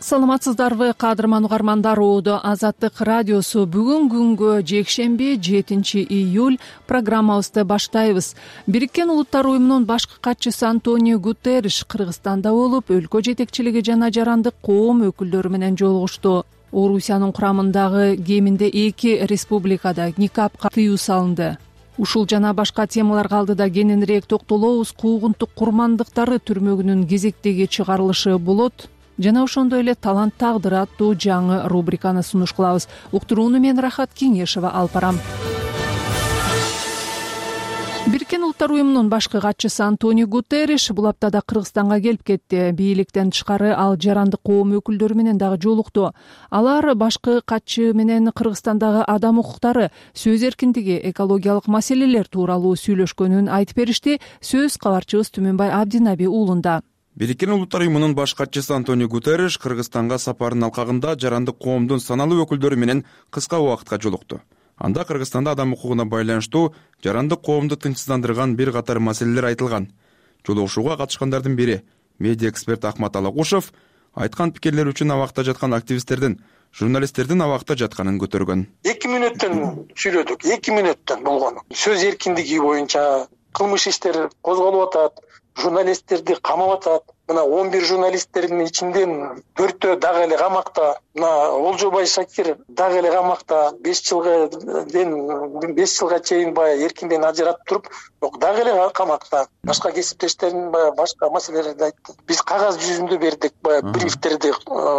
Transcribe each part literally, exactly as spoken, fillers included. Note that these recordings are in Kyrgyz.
Саламатсыздарбы кадырман угармандар, Оодо Азаттык радиосу бүгүн күнгө жекшемби жетинчи июль программабызды баштайбыз. Бириккен Улуттар уюмунун башкы катчысы Антонио Гутерриш Кыргызстанда болуп, өлкө жетекчилиги жана жарандык коом өкүлдөрү менен жолугушту. Орусиянын курамындагы кеминде эки республикада никапка тыюу салынды. Ушул жана башка темаларга алдыда кененирээк токтолобуз. Куугунтук курмандыктары түрмөгүнүн кезектеги чыгарылышы болот жана ошондой эле талант тагдыр аттуу жаңы рубриканы сунуш кылабыз. Уктурууну мен Рахат Кеңешова алып барам. Бириккен Улуттар уюмунун башкы катчысы Антонио Гутерриш бул аптада Кыргызстанга келип кетти. Бийликтен тышкары ал жарандык коом өкүлдөрү менен дагы жолукту. Алар башкы катчы менен Кыргызстандагы адам укуктары, сөз эркиндиги, экологиялык маселелер тууралуу сүйлөшкөнүн айтып беришти. Сөз кабарчыбыз Түмөнбай Абдинаби уулунда. Бириккен Улуттар уюмунун баш катчысы Антонио Гутерриш Кыргызстанга сапарынын алкагында жарандык коомдун саналуу өкүлдөрү менен кыска убакытка жолукту. Анда Кыргызстанда адам укугуна байланыштуу жарандык коомду тынчсыздандырган бир катар маселелер айтылган. Жолугушууга катышкандардын бири медиа эксперт Ахмат Алагушев айткан пикирлер үчүн абакта жаткан активисттердин, журналисттердин абакта жатканын көтөргөн. эки мүнөттөн сүйлөдүк, эки мүнөттөн болгон. Сөз эркиндиги боюнча кылмыш иштер козголуп атат, журналисттерди камап атат. Мына он бир журналисттердин ичинен төртөө дагы эле камакта. Мына Олжобай Шакир дагы эле камакта беш жылга ден беш жылга чейин баягы эркинден ажыратып туруп, дагы эле камакта. Башка кесиптештерин баягы башка маселелерди айтты. Биз кагаз жүзүндө бердик баягы брифтерди.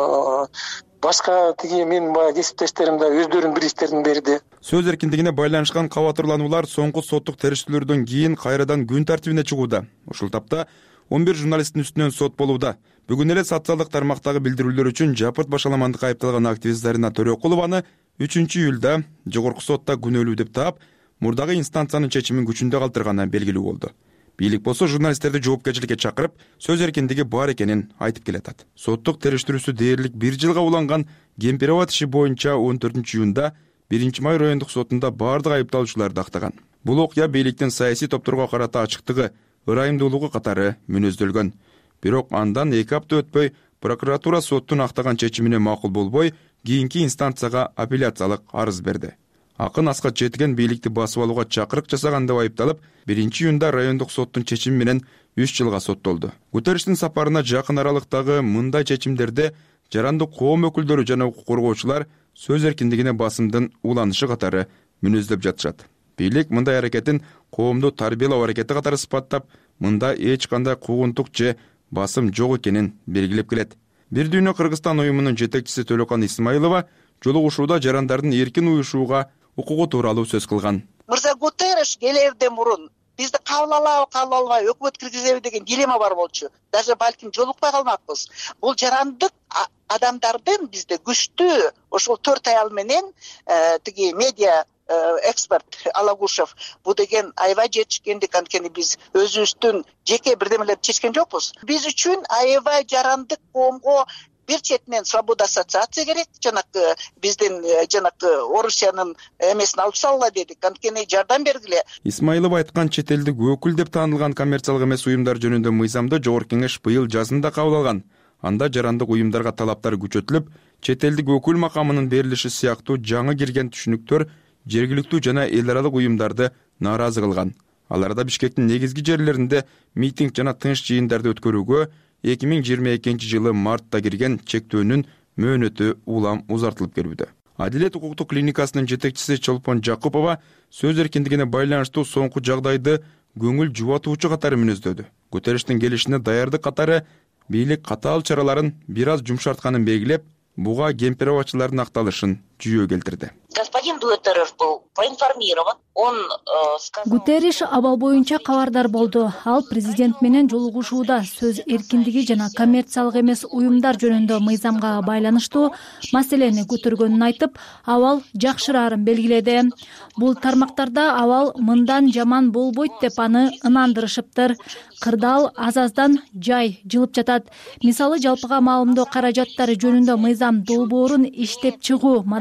Башка тиги мен баягы кесиптештерим да өздөрүнүн брифтерин берди. Сөз эркиндигине байланышкан кабатырлануулар соңку соттук териштирүүлөрдөн кийин кайрадан күн тартибине чыгууда. Ушул тапта он бир журналисттин үстүнөн сот болууда. Бүгүн эле социалдык тармактагы билдирүүлөр үчүн жапырт башаламандыкка айыпталган активист Зарина Төрөкулованы үчүнчү июлда жогорку сотто күнөөлүү деп таап, мурдагы инстанциянын чечимин күчүндө калтырганы белгилүү болду. Бийлик болсо журналисттерди жоопкерчиликке чакырып, сөз эркиндиги бар экенин айтып келатат. Соттук териштирүүсү дээрлик бир жылга уланган Кемпирабад иши боюнча он төртүнчү июнда биринчи май райондук сотунда бардык айыпталуучуларды актаган. Бул окуя бийликтин саясий топторго карата ачыктыгы, ырайымдуулугу катары мүнөздөлгөн. Бирок андан эки апта өтпөй прокуратура соттун актаган чечимине макул болбой, кийинки инстанцияга апелляциялык арыз берди. Акын Аскат Жетиген бийликти басып алууга чакырык жасаган деп айыпталып, биринчи июнда райондук соттун чечими менен үч жылга соттолду. Гутерриштин сапарына жакын аралыктагы мындай чечимдерде жарандык коом өкүлдөрү жана укук коргоочулар сөз эркиндигине басымдын уланышы катары мүнөздөп жатышат. Бийлик мындай аракетин коомду тарбиялоо аракети катары сыпаттап, мында эч кандай куугунтук же басым жок экенин белгилеп келет. Бир дүйнө Кыргызстан уюмунун жетекчиси Төлөкан Исмаилова жолугушууда жарандардын эркин уюшууга укугу тууралуу сөз кылган. Мырза Гутерриш келерден мурун бизди кабыл алабы, кабыл албайбы, өкмөт киргизеби деген дилемма бар болчу. Даже балким жолукпай калмакпыз. Бул жарандык адамдардын бизде күчтүү ошол төрт аял менен тиги медиа эксперт Алагушев бу деген аябай жетишкендик, анткени биз өзүбүздүн жеке бирдемелерди чечкен жокпуз. Биз үчүн аябай жарандык коомго бир четинен свобода ассоциация керек, жанакы биздин жанакы Орусиянын эмесин алып салгыла дедик, анткени жардам бергиле. Исмаилов айткан чет элдик өкүл деп таанылган коммерциялык эмес уюмдар жөнүндө мыйзамды Жогорку Кеңеш быйыл жазында кабыл алган. Анда жарандык уюмдарга талаптар күчөтүлүп, чет элдик өкүл макамынын берилиши сыяктуу жаңы кирген түшүнүктөр жергиликтүү жана эл аралык уюмдарды нааразы кылган. Аларда Бишкектин негизги жерлеринде митинг жана тынч жыйындарды өткөрүүгө эки миң жыйырма экинчи жылы мартта кирген чектөөнүн мөөнөтү улам узартылып келүүдө. Адилет укуктук клиникасынын жетекчиси Чолпон Жакупова сөз эркиндигине байланыштуу соңку жагдайды көңүл жубатуучу катары мүнөздөдү. Гутерриштин келишине даярдык катары бийлик катаал чараларын бир аз жумшартканын белгилеп, буга кемпирабадчылардын акталышын жүйө келтирди. Господин Гутерриш был проинформирован. Он сказал... Гутерриш абал боюнча кабардар болду. Ал президент менен жолугушууда сөз эркиндиги жана коммерциялык эмес уюмдар жөнүндө мыйзамга байланыштуу маселени көтөргөнүн айтып, абал жакшыраарын белгиледи. Бул тармактарда абал мындан жаман болбойт деп аны ынандырышыптыр. Кырдаал аз-аздан жай жылып жатат. Мисалы, жалпыга маалымдоо каражаттары жөнүндө мыйзам долбоорун иштеп чыгуу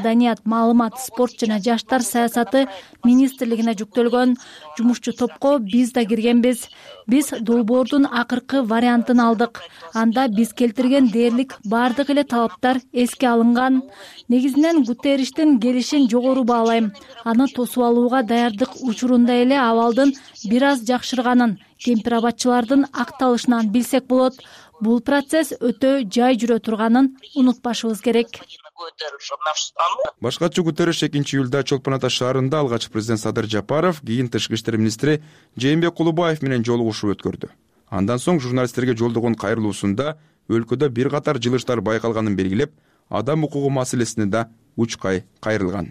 маданият, маалымат, спорт жана жаштар саясаты министрлигине жүктөлгөн. Жумушчу топко биз да киргенбиз. Биз долбоордун акыркы вариантын алдык. Анда биз келтирген дээрлик бардык эле талаптар эске алынган. Негизинен Гутерриштин келишин жогору баалайм. Аны тосуп алууга даярдык учурунда эле абалдын бир аз жакшырганын, кемпир абадчылардын акталышынан билсек болот. Бул процесс өтө жай жүрө турганын унутпашыбыз керек. Башкачы Гутерриш экинчи июлда Чолпон Ата шаарында алгач президент Садыр Жапаров, кийин тышкы иштер министри Жээнбек Кулубаев менен жолугушуу өткөрдү. Андан соң журналисттерге жолдогон кайрылуусунда өлкөдө бир катар жылыштар байкалганын белгилеп, адам укугу маселесине да учкай кайрылган.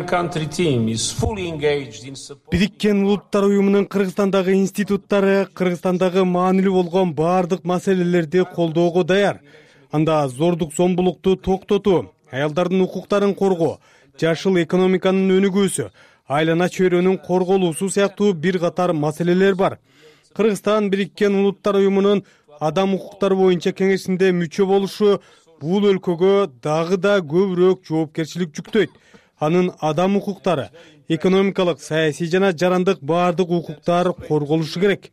Бириккен Улуттар уюмунун Кыргызстандагы институттары Кыргызстандагы маанилүү болгон баардык маселелерди колдоого даяр. Анда зордук зомбулукту токтотуу, аялдардын укуктарын коргоо, жашыл экономиканын өнүгүүсү, айлана чөйрөнүн корголуусу сыяктуу бир катар маселелер бар. Кыргызстан Бириккен Улуттар уюмунун адам укуктары боюнча кеңешинде мүчө болушу бул өлкөгө дагы да көбүрөөк жоопкерчилик жүктөйт. Анын адам укуктары, экономикалык, саясий жана жарандык баардык укуктар корголушу керек.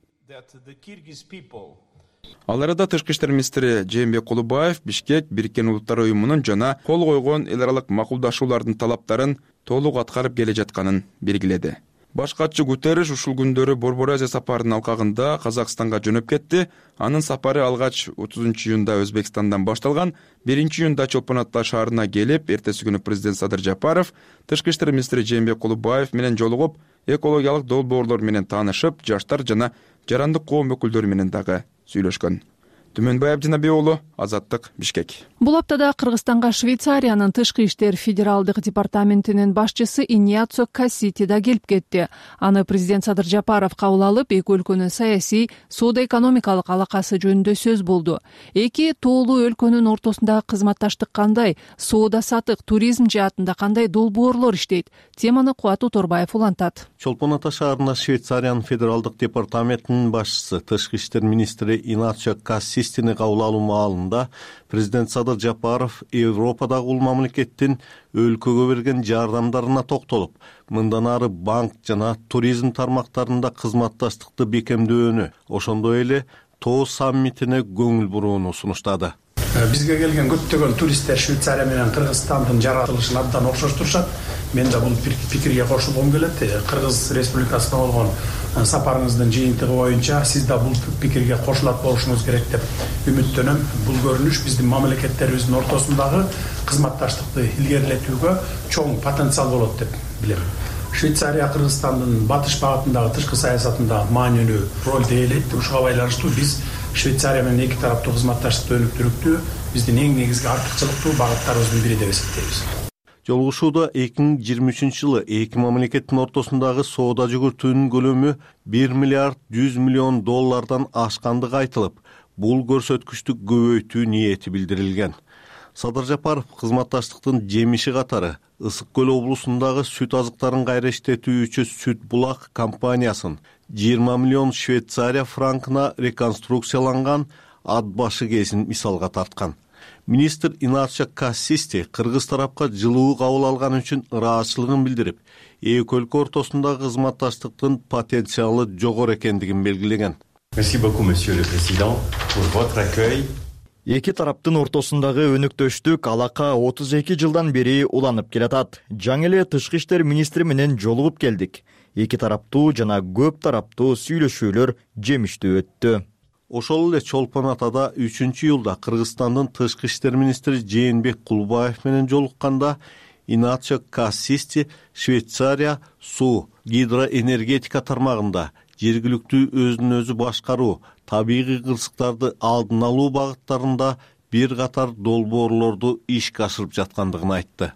Ал арада тышкы иштер министри Жээнбек Кулубаев Бишкек Бириккен Улуттар уюмунун жана кол койгон эл аралык макулдашуулардын талаптарын толук аткарып келе жатканын белгиледи. Башкачы Гутерриш ушул күндөрү Борбор Азия сапарынын алкагында Казакстанга жөнөп кетти. Анын сапары алгач отузунчу июнда Өзбекстандан башталган. биринчи июнда Чолпон Ата шаарына келип, эртеси күнү президент Садыр Жапаров тышкы иштер министри Жээнбек Кулубаев менен жолугуп, экологиялык долбоорлор менен таанышып, жаштар жана жарандык коом өкүлдөрү менен дагы сүйлөшкөн. Түмөнбай Абдинабек уулу, Азаттык, Бишкек. Бул аптада Кыргызстанга Швейцариянын тышкы иштер федералдык департаментинин башчысы Иньяцо Кассити да келип кетти. Аны президент Садыр Жапаров кабыл алып, эки өлкөнүн саясий, соода-экономикалык алакасы жөнүндө сөз болду. Эки тоолуу өлкөнүн ортосундагы кызматташтык кандай, соода-сатык, туризм жаатында кандай долбоорлор иштейт? Теманы Кубат Уторбаев улантат. Чолпон Ата шаарында Швейцариянын федералдык департаментинин башчысы, тышкы иштер министри Иньяцо Кассити кабыл алуу маалында президент Садыр Жапаров Европадагы бул мамлекеттин өлкөгө берген жардамдарына токтолуп, мындан ары банк жана туризм тармактарында кызматташтыкты бекемдөөнү, ошондой эле тоо саммитине көңүл бурууну сунуштады. Бизге келген көптөгөн туристтер Швейцария менен Кыргызстандын жаратылышын абдан окшоштурушат. Мен да бул пикирге кошулгум келет. Кыргыз Республикасына болгон сапарыңыздын жыйынтыгы боюнча сиз да бул пикирге кошулат болушуңуз керек деп үмүттөнөм. Бул көрүнүш биздин мамлекеттерибиздин ортосундагы кызматташтыкты илгерилетүүгө чоң потенциал болот деп билем. Швейцария Кыргызстандын батыш багытындагы тышкы саясатында маанилүү роль ээлейт. Ушуга байланыштуу биз Швейцария менен эки тараптуу кызматташтыкты өнүктүрүүгө биздин эң негизги артыкчылыктуу багыттарыбыздын бири деп эсептейбиз. Жолугушууда эки миң жыйырма үчүнчү жылы эки мамлекеттин ортосундагы соода жүгүртүүнүн көлөмү бир миллиард жүз миллион доллардан ашкандыгы айтылып, бул көрсөткүчтү көбөйтүү ниети билдирилген. Садыр Жапаров кызматташтыктын жемиши катары Ысык көл облусундагы сүт азыктарын кайра иштетүүчү Сүт булак компаниясын жыйырма миллион Швейцария франкына реконструкцияланган ат башы кезин мисалга тарткан. Министр Иньяцо Кассити кыргыз тарапка жылуу кабыл алган үчүн ыраазычылыгын билдирип, эки өлкө ортосундагы кызматташтыктын потенциалы жогору экендигин белгилеген. Merci beaucoup, monsieur le président, pour votre accueil. Эки тараптын ортосундагы өнүктөштүк алака отуз эки жылдан бери уланып келатат. Жаңы эле тышкы иштер министри менен жолугуп келдик. Эки тараптуу жана көп тараптуу сүйлөшүүлөр жемиштүү өттү. Ошол эле Чолпон Атада үчүнчү июлда Кыргызстандын тышкы иштер министри Жээнбек Кулубаев менен жолукканда Иньяцо Кассити Швейцария суу, гидроэнергетика тармагында жергиликтүү өзүн өзү башкаруу, табигый кырсыктарды алдын алуу багыттарында бир катар долбоорлорду ишке ашырып жаткандыгын айтты.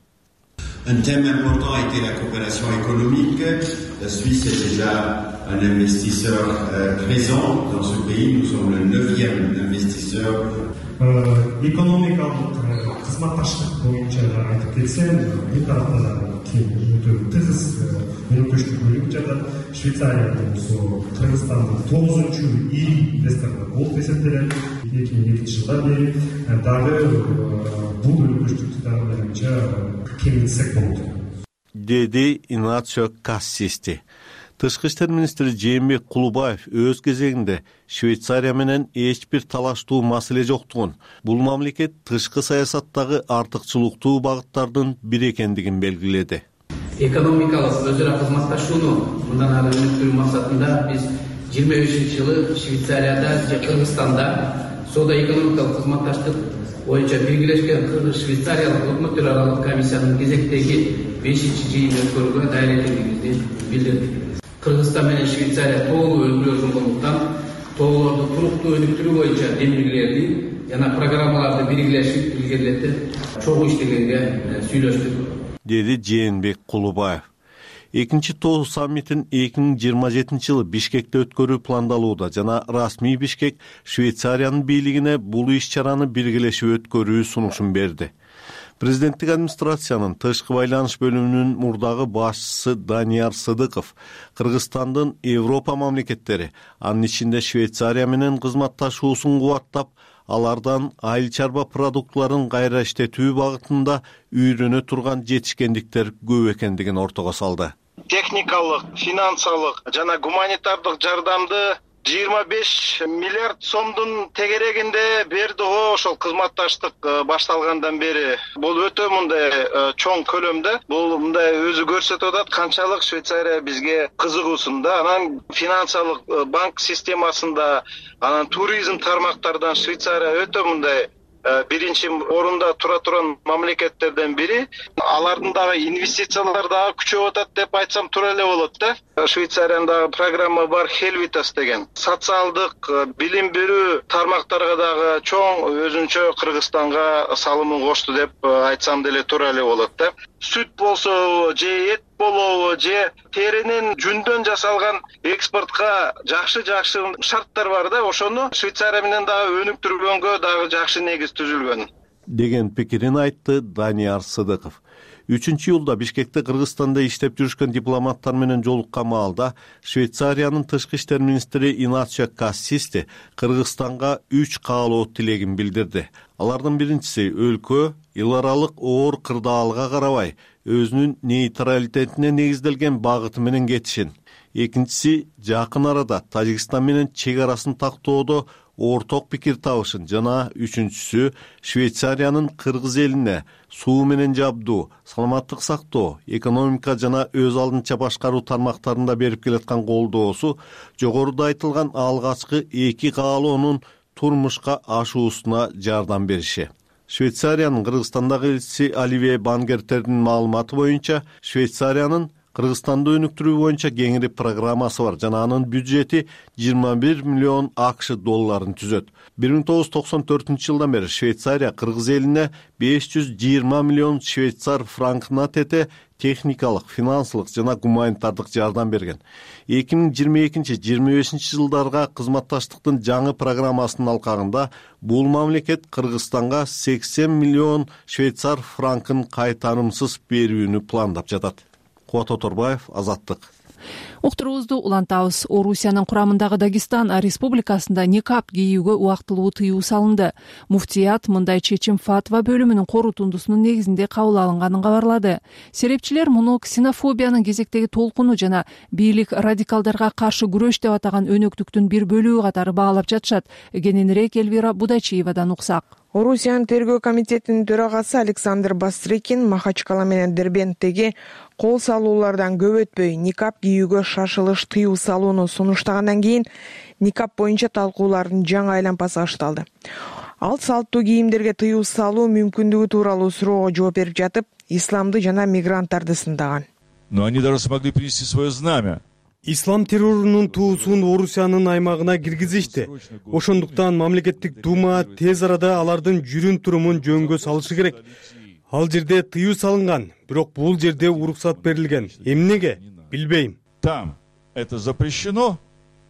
Un thème important a été la coopération économique. La Suisse est déjà un investisseur euh, présent dans ce pays. Nous sommes le neuvième investisseur. Экономикалык кызматташтык боюнча айтып кетсем, эки тарапта да өтө тыгыз өнөктөштүк бөлүнүп жатат. Швейцария болсо Кыргызстандын тогузунчу ири инвестору болуп эсептелет. эки миң экинчи жылдан бери дагы бул өнөктөштүктү дагы боюнча кеңейтсек болот, деди Инацио Кассисти. Тышкы иштер министри Жээнбек Кулубаев өз кезегинде Швейцария менен эч бир талаштуу маселе жоктугун, бул мамлекет тышкы саясаттагы артыкчылыктуу багыттардын бири экендигин белгиледи. Экономикалык өз ара кызматташууну мындан ары өнүктүрүү максатында биз жыйырма бешинчи жылы Швейцарияда же Кыргызстанда соода экономикалык кызматташтык боюнча белгилешкен Кыргыз-Швейцариялык өкмөттөр аралык комиссиянын кезектеги бешинчи жыйынын өткөрүүгө даяр экендигибизди билдирдик. Кыргызстан менен Швейцария тоолуу өзгөлөр болгондуктан тоолорду туруктуу өнүктүрүү боюнча демилгелерди жана программаларды белгилешип илгерилетип чогуу иштегенге сүйлөштүк, деди Жээнбек Кулубаев. Экинчи тоо саммитин эки миң жыйырма жетинчи жылы Бишкекте өткөрүү пландалууда жана расмий Бишкек Швейцариянын бийлигине бул иш-чараны биргелешип өткөрүү сунушун берди. Президенттик администрациянын тышкы байланыш бөлүмүнүн мурдагы башчысы Данияр Сыдыков Кыргызстандын Европа мамлекеттери, анын ичинде Швейцария менен кызматташуусун кубаттап, алардан айыл чарба продуктларын кайра иштетүү багытында үйрөнө турган жетишкендиктер көп экендигин ортого салды. Техникалык, финансылык жана гуманитардык жардамды жыйырма беш миллиард сомдун тегерегинде берди го. Ошол кызматташтык башталгандан бери бул өтө мындай чоң көлөмдө, бул мындай өзү көрсөтүп атат канчалык Швейцария бизге кызыгуусунда. Анан финансылык банк системасында, анан туризм тармактардан Швейцария өтө мындай биринчи орунда тура турган мамлекеттерден бири. Алардын дагы инвестициялар дагы күчөп атат деп айтсам туура эле болот да. Швейцариянын дагы программа бар, Хелвитас деген. Социалдык, билим берүү тармактарга дагы чоң өзүнчө Кыргызстанга салымын кошту деп айтсам деле туура эле болот да. Сүт болсо же эт болобу же теринин жүндөн жасалган экспортко жакшы жакшы шарттар бар да. Ошону Швейцария менен дагы өнүктүргөнгө дагы жакшы негиз түзүлгөн, деген пикирин айтты Данияр Сыдыков. үчүнчү июлда Бишкекте Кыргызстанда иштеп жүрүшкөн дипломаттар менен жолуккан маалда Швейцариянын тышкы иштер министри Инацио Кассисти Кыргызстанга үч каалоо тилегин билдирди. Алардын биринчиси өлкө эл аралык оор кырдаалга карабай өзүнүн нейтралитетине негизделген багыты менен кетишин. Экинчиси жакын арада Тажикстан менен чек арасын тактоодо орток пикир табышын жана үчүнчүсү Швейцариянын Кыргыз элине суу менен жабдуу, саламаттык сактоо, экономика жана өз алдынча башкаруу тармактарында берип келаткан колдоосу жогоруда айтылган алгачкы эки каалоонун турмушка ашуусуна жардам бериши. Швейцариянын Кыргызстандагы элчиси Оливье Бангертердин маалыматы боюнча Швейцариянын Кыргызстанды өнүктүрүү боюнча кеңири программасы бар жана анын бюджети жыйырма бир миллион АКШ долларын түзөт. бир миң тогуз жүз токсон төртүнчү жылдан бери Швейцария Кыргыз элине беш жүз жыйырма миллион швейцар франкына тете техникалык, финансылык жана гуманитардык жардам берген. эки миң жыйырма экинчи — жыйырма бешинчи жылдарга кызматташтыктын жаңы программасынын алкагында бул мамлекет Кыргызстанга сексен миллион швейцар франкын кайтарымсыз берүүнү пландап жатат. Кубат Оторбаев, Азаттык. Уктуруубузду улантабыз. Орусиянын курамындагы Дагестан республикасында никап кийүүгө убактылуу тыюу салынды. Муфтият мындай чечим фатва бөлүмүнүн корутундусунун негизинде кабыл алынганын кабарлады. Серепчилер муну ксенофобиянын кезектеги толкуну жана бийлик радикалдарга каршы күрөш деп атаган өнөктүктүн бир бөлүгү катары баалап жатышат. Кененирээк Элвира Будачиевадан уксак. Орусиянын тергөө комитетинин төрагасы Александр Бастрыкин Махачкала менен Дербенттеги кол салуулардан көп өтпөй никап кийүүгө шашылыш тыюу салууну сунуштагандан кийин никап боюнча талкуулардын жаңы айлампасы башталды. Ал салттуу кийимдерге тыюу салуу мүмкүндүгү тууралуу суроого жооп берип жатып, исламды жана мигранттарды сындаган. Но они даже смогли принести свое знамя. Ислам террорунун туусун Орусиянын аймагына киргизишти. Ошондуктан мамлекеттик дума тез арада алардын жүрүн турумун жөнгө салышы керек. Ал жерде тыюу салынган, бирок бул жерде уруксат берилген. Эмнеге? Билбейм. Там это запрещено,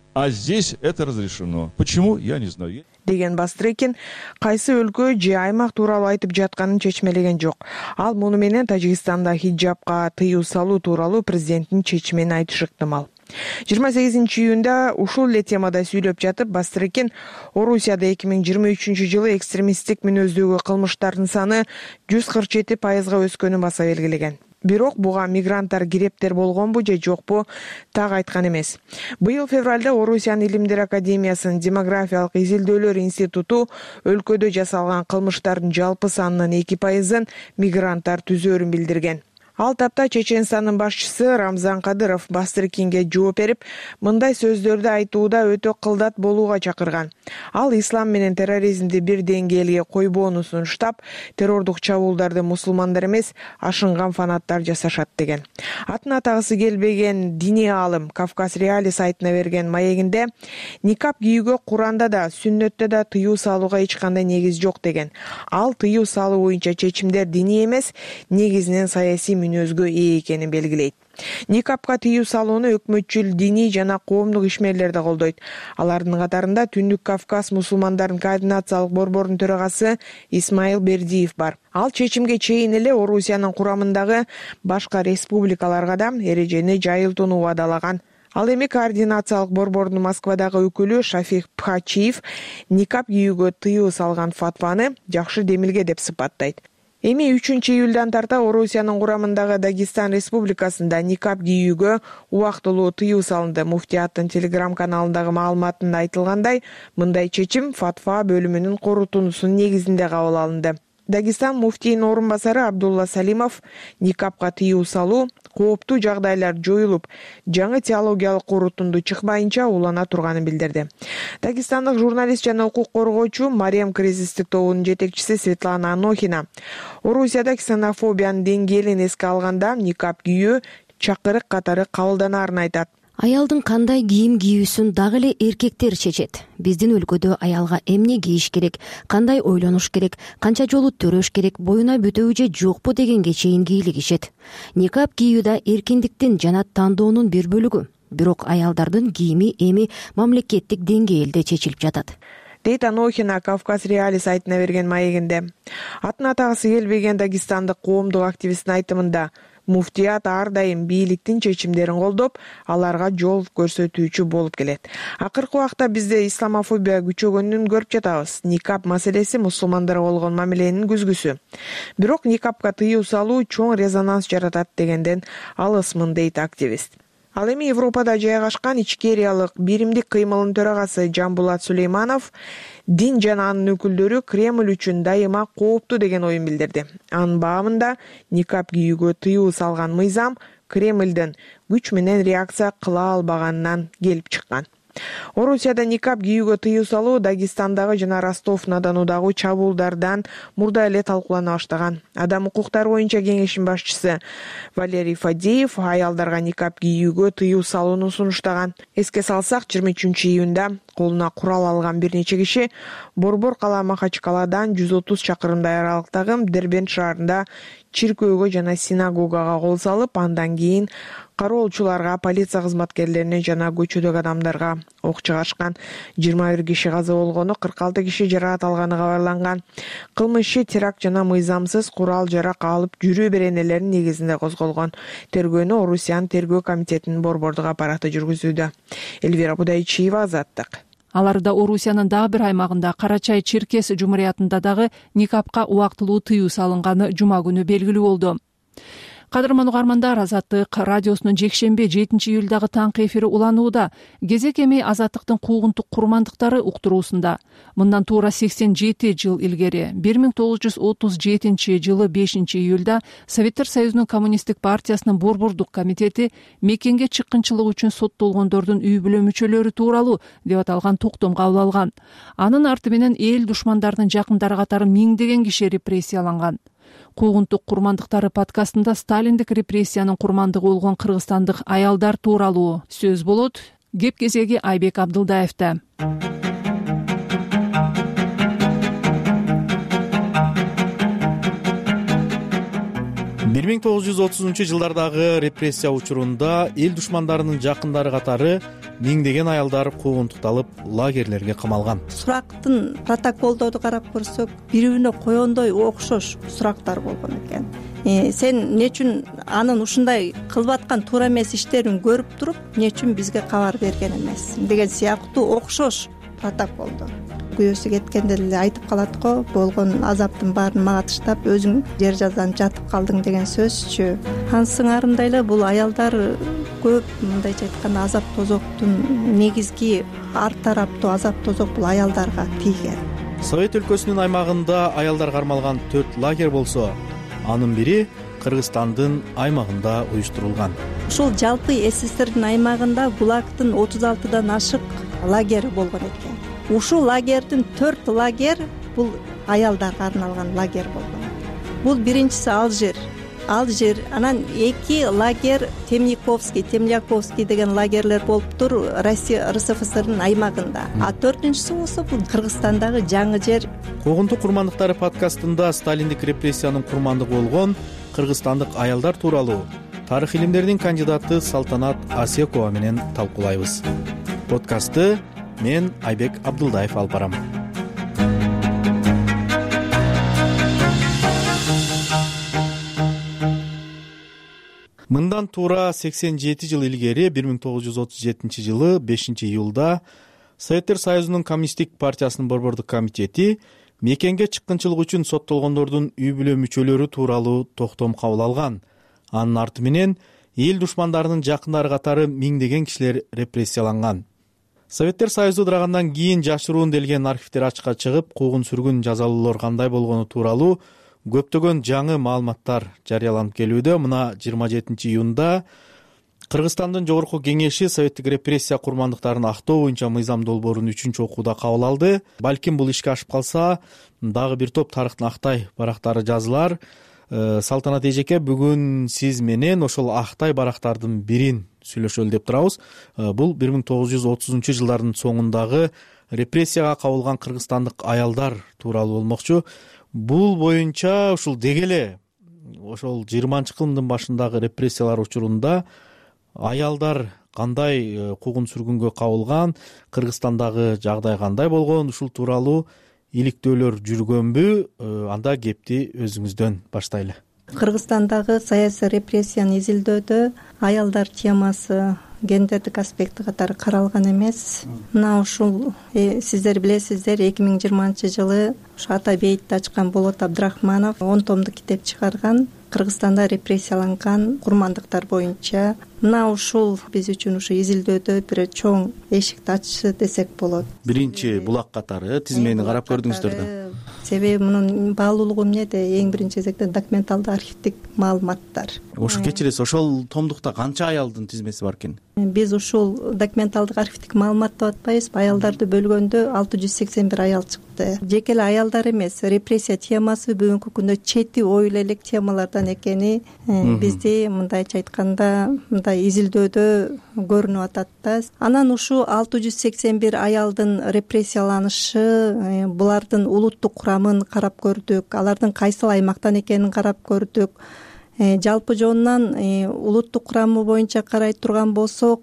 А здесь это разрешено. Почему? Я не знаю. деген Бастрыкин кайсы өлкө же аймак тууралуу айтып жатканын чечмелеген жок. Ал муну менен Тажикстанда хиджабка тыюу салуу тууралуу президенттин чечимин айтышы ыктымал. жыйырма сегизинчи июнда ушул эле темада сүйлөп жатып Бастрыкин Орусияда эки миң жыйырма үчүнчү жылы экстремисттик мүнөздөгү кылмыштардын саны жүз кырк жети пайызга өскөнүн баса белгилеген. Бирок буга мигранттар кирептер болгонбу же жокпу так айткан эмес. Быйыл февралда Орусиянын Илимдер академиясынын демографиялык изилдөөлөр институту өлкөдө жасалган кылмыштардын жалпы санынын эки пайызын мигранттар түзөөрүн билдирген. Ал тапта Чеченстандын башчысы Рамзан Кадыров Бастрыкинге жооп берип, мындай сөздөрдү айтууда өтө кылдат болууга чакырган. Ал ислам менен терроризмди бир деңгээлге койбоону сунуштап, террордук чабуулдарды мусулмандар эмес, ашынган фанаттар жасашат деген. Атын атагысы келбеген диний аалым Кавказ Реали сайтына берген маегинде никап кийүүгө Куранда да, сүннөттө да тыюу салууга эч кандай негиз жок деген. Ал тыюу салуу боюнча чечимдер диний эмес, негизинен саясий мүнөзгө ээ экенин белгилейт. Никапка тыюу салууну өкмөтчүл диний жана коомдук ишмерлер да колдойт. Алардын катарында Түндүк Кавказ мусулмандардын координациялык борборунун төрагасы Исмаил Бердиев бар. Ал чечимге чейин эле Орусиянын курамындагы башка республикаларга да эрежени жайылтууну убадалаган. Ал эми координациялык борбордун Москвадагы өкүлү Шафик Пхачиев никап кийүүгө тыюу салган фатваны жакшы демилге деп сыпаттайт. Эми үчүнчү июлдан тарта Орусиянын курамындагы Дагестан республикасында никап кийүүгө убактылуу тыюу салынды. Муфтияттын телеграм каналындагы маалыматында айтылгандай, мындай чечим фатва бөлүмүнүн корутундусунун негизинде кабыл алынды. Дагестан муфтийинин орун басары Абдулла Салимов никапка тыюу салуу кооптуу жагдайлар жоюлуп, жаңы теологиялык корутунду чыкпайынча улана турганын билдирди. Дагестандык журналист жана укук коргоочу Мариям кризистик тобунун жетекчиси Светлана Анохина Орусияда ксенофобиянын деңгээлин эске алганда никап кийүү чакырык катары кабылданаарын айтат. Аялдын кандай кийим кийүүсүн дагы эле эркектер чечет. Биздин өлкөдө аялга эмне кийиш керек, кандай ойлонуш керек, канча жолу төрөш керек, боюна бүтөбү же жокпу дегенге чейин кийлигишет. Никап кийүү да эркиндиктин жана тандоонун бир бөлүгү. Бирок аялдардын кийими эми мамлекеттик деңгээлде чечилип жатат. дейт Анохина Кавказ Реали сайтына берген маегинде. Атын атагысы келбеген дагестандык коомдук активисттин айтымында муфтият ар дайым бийликтин чечимдерин колдоп, аларга жол көрсөтүүчү болуп келет. Акыркы убакта бизде исламофобия күчөгөнүн көрүп жатабыз. Никап маселеси мусулмандарга болгон мамиленин күзгүсү. Бирок никапка тыюу салуу чоң резонанс жаратат дегенден алысмын дейт активист. Ал эми Европада жайгашкан ичкериялык биримдик кыймылдын төрагасы Жамбулат Сулейманов дин жана анын өкүлдөрү Кремль үчүн дайыма кооптуу деген оюн билдирди. Анын баамында никап кийүүгө тыюу салган мыйзам Кремлдин күч менен реакция кыла албаганынан келип чыккан. Орусияда никап кийүүгө тыюу салуу Дагестандагы жана Ростов-на-Донудагы чабуулдардан мурда эле талкуулана баштаган. Адам укуктары боюнча кеңештин башчысы Валерий Фадеев аялдарга никап кийүүгө тыюу салууну сунуштаган. Эске салсак, жыйырма үчүнчү июнда колуна курал алган бир нече киши Борбор кала Махачкаладан жүз отуз чакырымдай аралыктагы Дербент шаарында чиркөөгө жана синагогага кол салып, андан кийин кароолчуларга, полиция кызматкерлерине жана көчөдөгү адамдарга ок чыгарышкан. жыйырма бир киши каза болгону, кырк алты киши жаракат алганы кабарланган. Кылмыш теракт жана мыйзамсыз курал жарак алып жүрүү беренелеринин негизинде козголгон. Тергөөнү Орусиянын тергөө комитетинин борбордук аппараты жүргүзүүдө. Эльвира Будайчиева, Азаттык. Аларда Орусиянын дагы бир аймагында Карачай Черкес жумуриятында дагы никапка убактылуу тыюу салынганы жума күнү белгилүү болду. Кадырман угармандар, Азаттык радиосунун жекшемби жетинчи июлдагы таңкы эфири уланууда. Кезек эми Азаттыктын куугунтук курмандыктары уктуруусунда. Мындан туура сексен жети жыл илгери, бир миң тогуз жүз отуз жетинчи жылы бешинчи июлда Советтер Союзунун коммунисттик партиясынын борбордук комитети мекенге чыккынчылык үчүн соттолгондордун үй бүлө мүчөлөрү тууралуу деп аталган токтом кабыл алган. Анын арты менен эл душмандарынын жакындары катары миңдеген киши репрессияланган. Куугунтук курмандыктары подкастында Сталиндик репрессиянын курмандыгы болгон кыргызстандык аялдар тууралуу сөз болот. Кеп кезеги Айбек Абдылдаевда. бир миң тогуз жүз отузунчу жылдардагы репрессия учурунда эл душмандарынын жакындары катары миңдеген аялдар куугунтукталып лагерлерге камалган. Сурактын протоколдорду карап көрсөк, бири бирине койгондой окшош сурактар болгон экен. Э, сен эмне үчүн анын ушундай кылып аткан туура эмес иштерин көрүп туруп, эмне үчүн бизге кабар берген эмес деген сыяктуу окшош протоколдор. Күйөөсү кеткенде эле айтып калат го, болгон азаптын баарын мага таштап, өзүң жер жаздан жатып калдың деген сөзчү. Анын сыңарындай эле бул аялдар көп, мындайча айтканда, азап тозоктун негизги ар тараптуу азап тозок бул аялдарга тийген. Совет өлкөсүнүн аймагында аялдар кармалган төрт лагерь болсо, анын бири Кыргызстандын аймагында уюштурулган. Ушул жалпы СССРдин аймагында ГУЛАГтын отуз алтыдан ашык лагери болгон экен. Ушул лагердин төрт лагерь бул аялдарга арналган лагерь болгон. Бул биринчиси Алжир. Алжир, анан эки лагерь Темниковский, Темляковский деген лагерлер болуптур Россия РСФСРдын аймагында. А төртүнчүсү болсо бул Кыргызстандагы жаңы жер. Куугунтук курмандыктары подкастында сталиндик репрессиянын курмандыгы болгон кыргызстандык аялдар тууралуу тарых илимдеринин кандидаты Салтанат Асекова менен талкуулайбыз. Подкастты мен Айбек Абдулдаев алып барам. Мындан туура сексен жети жыл илгери бир миң тогуз жүз отуз жетинчи жылы бешинчи июлда Советтер Союзунун Коммунисттик партиясынын борбордук комитети мекенге чыккынчылык үчүн соттолгондордун үй бүлө мүчөлөрү тууралуу токтом кабыл алган. Анын арты менен эл душмандарынын жакындары катары миңдеген кишилер репрессияланган. Советтер Союзу ыдырагандан кийин жашыруун делген архивдер ачыкка чыгып, куугун сүргүн жазалуулар кандай болгону тууралуу көптөгөн жаңы маалыматтар жарыяланып келүүдө. Мына жыйырма жетинчи июнда Кыргызстандын Жогорку Кеңеши советтик репрессия курмандыктарын актоо боюнча мыйзам долбоорун үчүнчү окууда кабыл алды. Балким бул ишке ашып калса, дагы бир топ тарыхтын актай барактары жазылар. Салтанат эжеке, бүгүн сиз менен ошол актай барактардын бирин сүйлөшөлү деп турабыз. Бул бир миң тогуз жүз отузунчу жылдардын соңундагы репрессияга кабылган кыргызстандык аялдар тууралуу болмокчу. Бул боюнча ушул деги эле ошол жыйырманчы кылымдын башындагы репрессиялар учурунда аялдар кандай куугун сүргүнгө кабылган, Кыргызстандагы жагдай кандай болгон, ушул тууралуу иликтөөлөр жүргөнбү? Анда кепти өзүңүздөн баштайлы. Кыргызстандагы саясий репрессияны изилдөөдө аялдар темасы гендердик аспекти катары каралган эмес. Мына ушул сиздер билесиздер, эки миң жыйырманчы жылы ушу Ата бейитти ачкан Болот Абдрахманов он томдук китеп чыгарган. Кыргызстанда репрессияланган курмандыктар боюнча. Мына ушул биз үчүн ушу изилдөөдө бир чоң эшикти ачты десек болот. Биринчи булак катары тизмени карап көрдүңүздөр да. Себеби мунун баалуулугу эмнеде? Эң биринчи кезекте документалдык архивдик маалыматтар. Ошо кечиресиз, ошол томдукта канча аялдын тизмеси бар экен? Биз ушул документалдык архивдик маалымат деп атпайбызбы? Аялдарды бөлгөндө алты жүз сексен бир аял чыкты. Жеке эле аялдар эмес, репрессия темасы бүгүнкү күндө чети оюл элек темалардан экени бизди мындайча айтканда мындай изилдөөдө көрүнүп атат да. Анан ушу алты жүз сексен бир аялдын репрессияланышы, булардын улуттук курамын карап көрдүк, алардын кайсыл аймактан экенин карап көрдүк. Жалпы жонунан улуттук курамы боюнча карай турган болсок,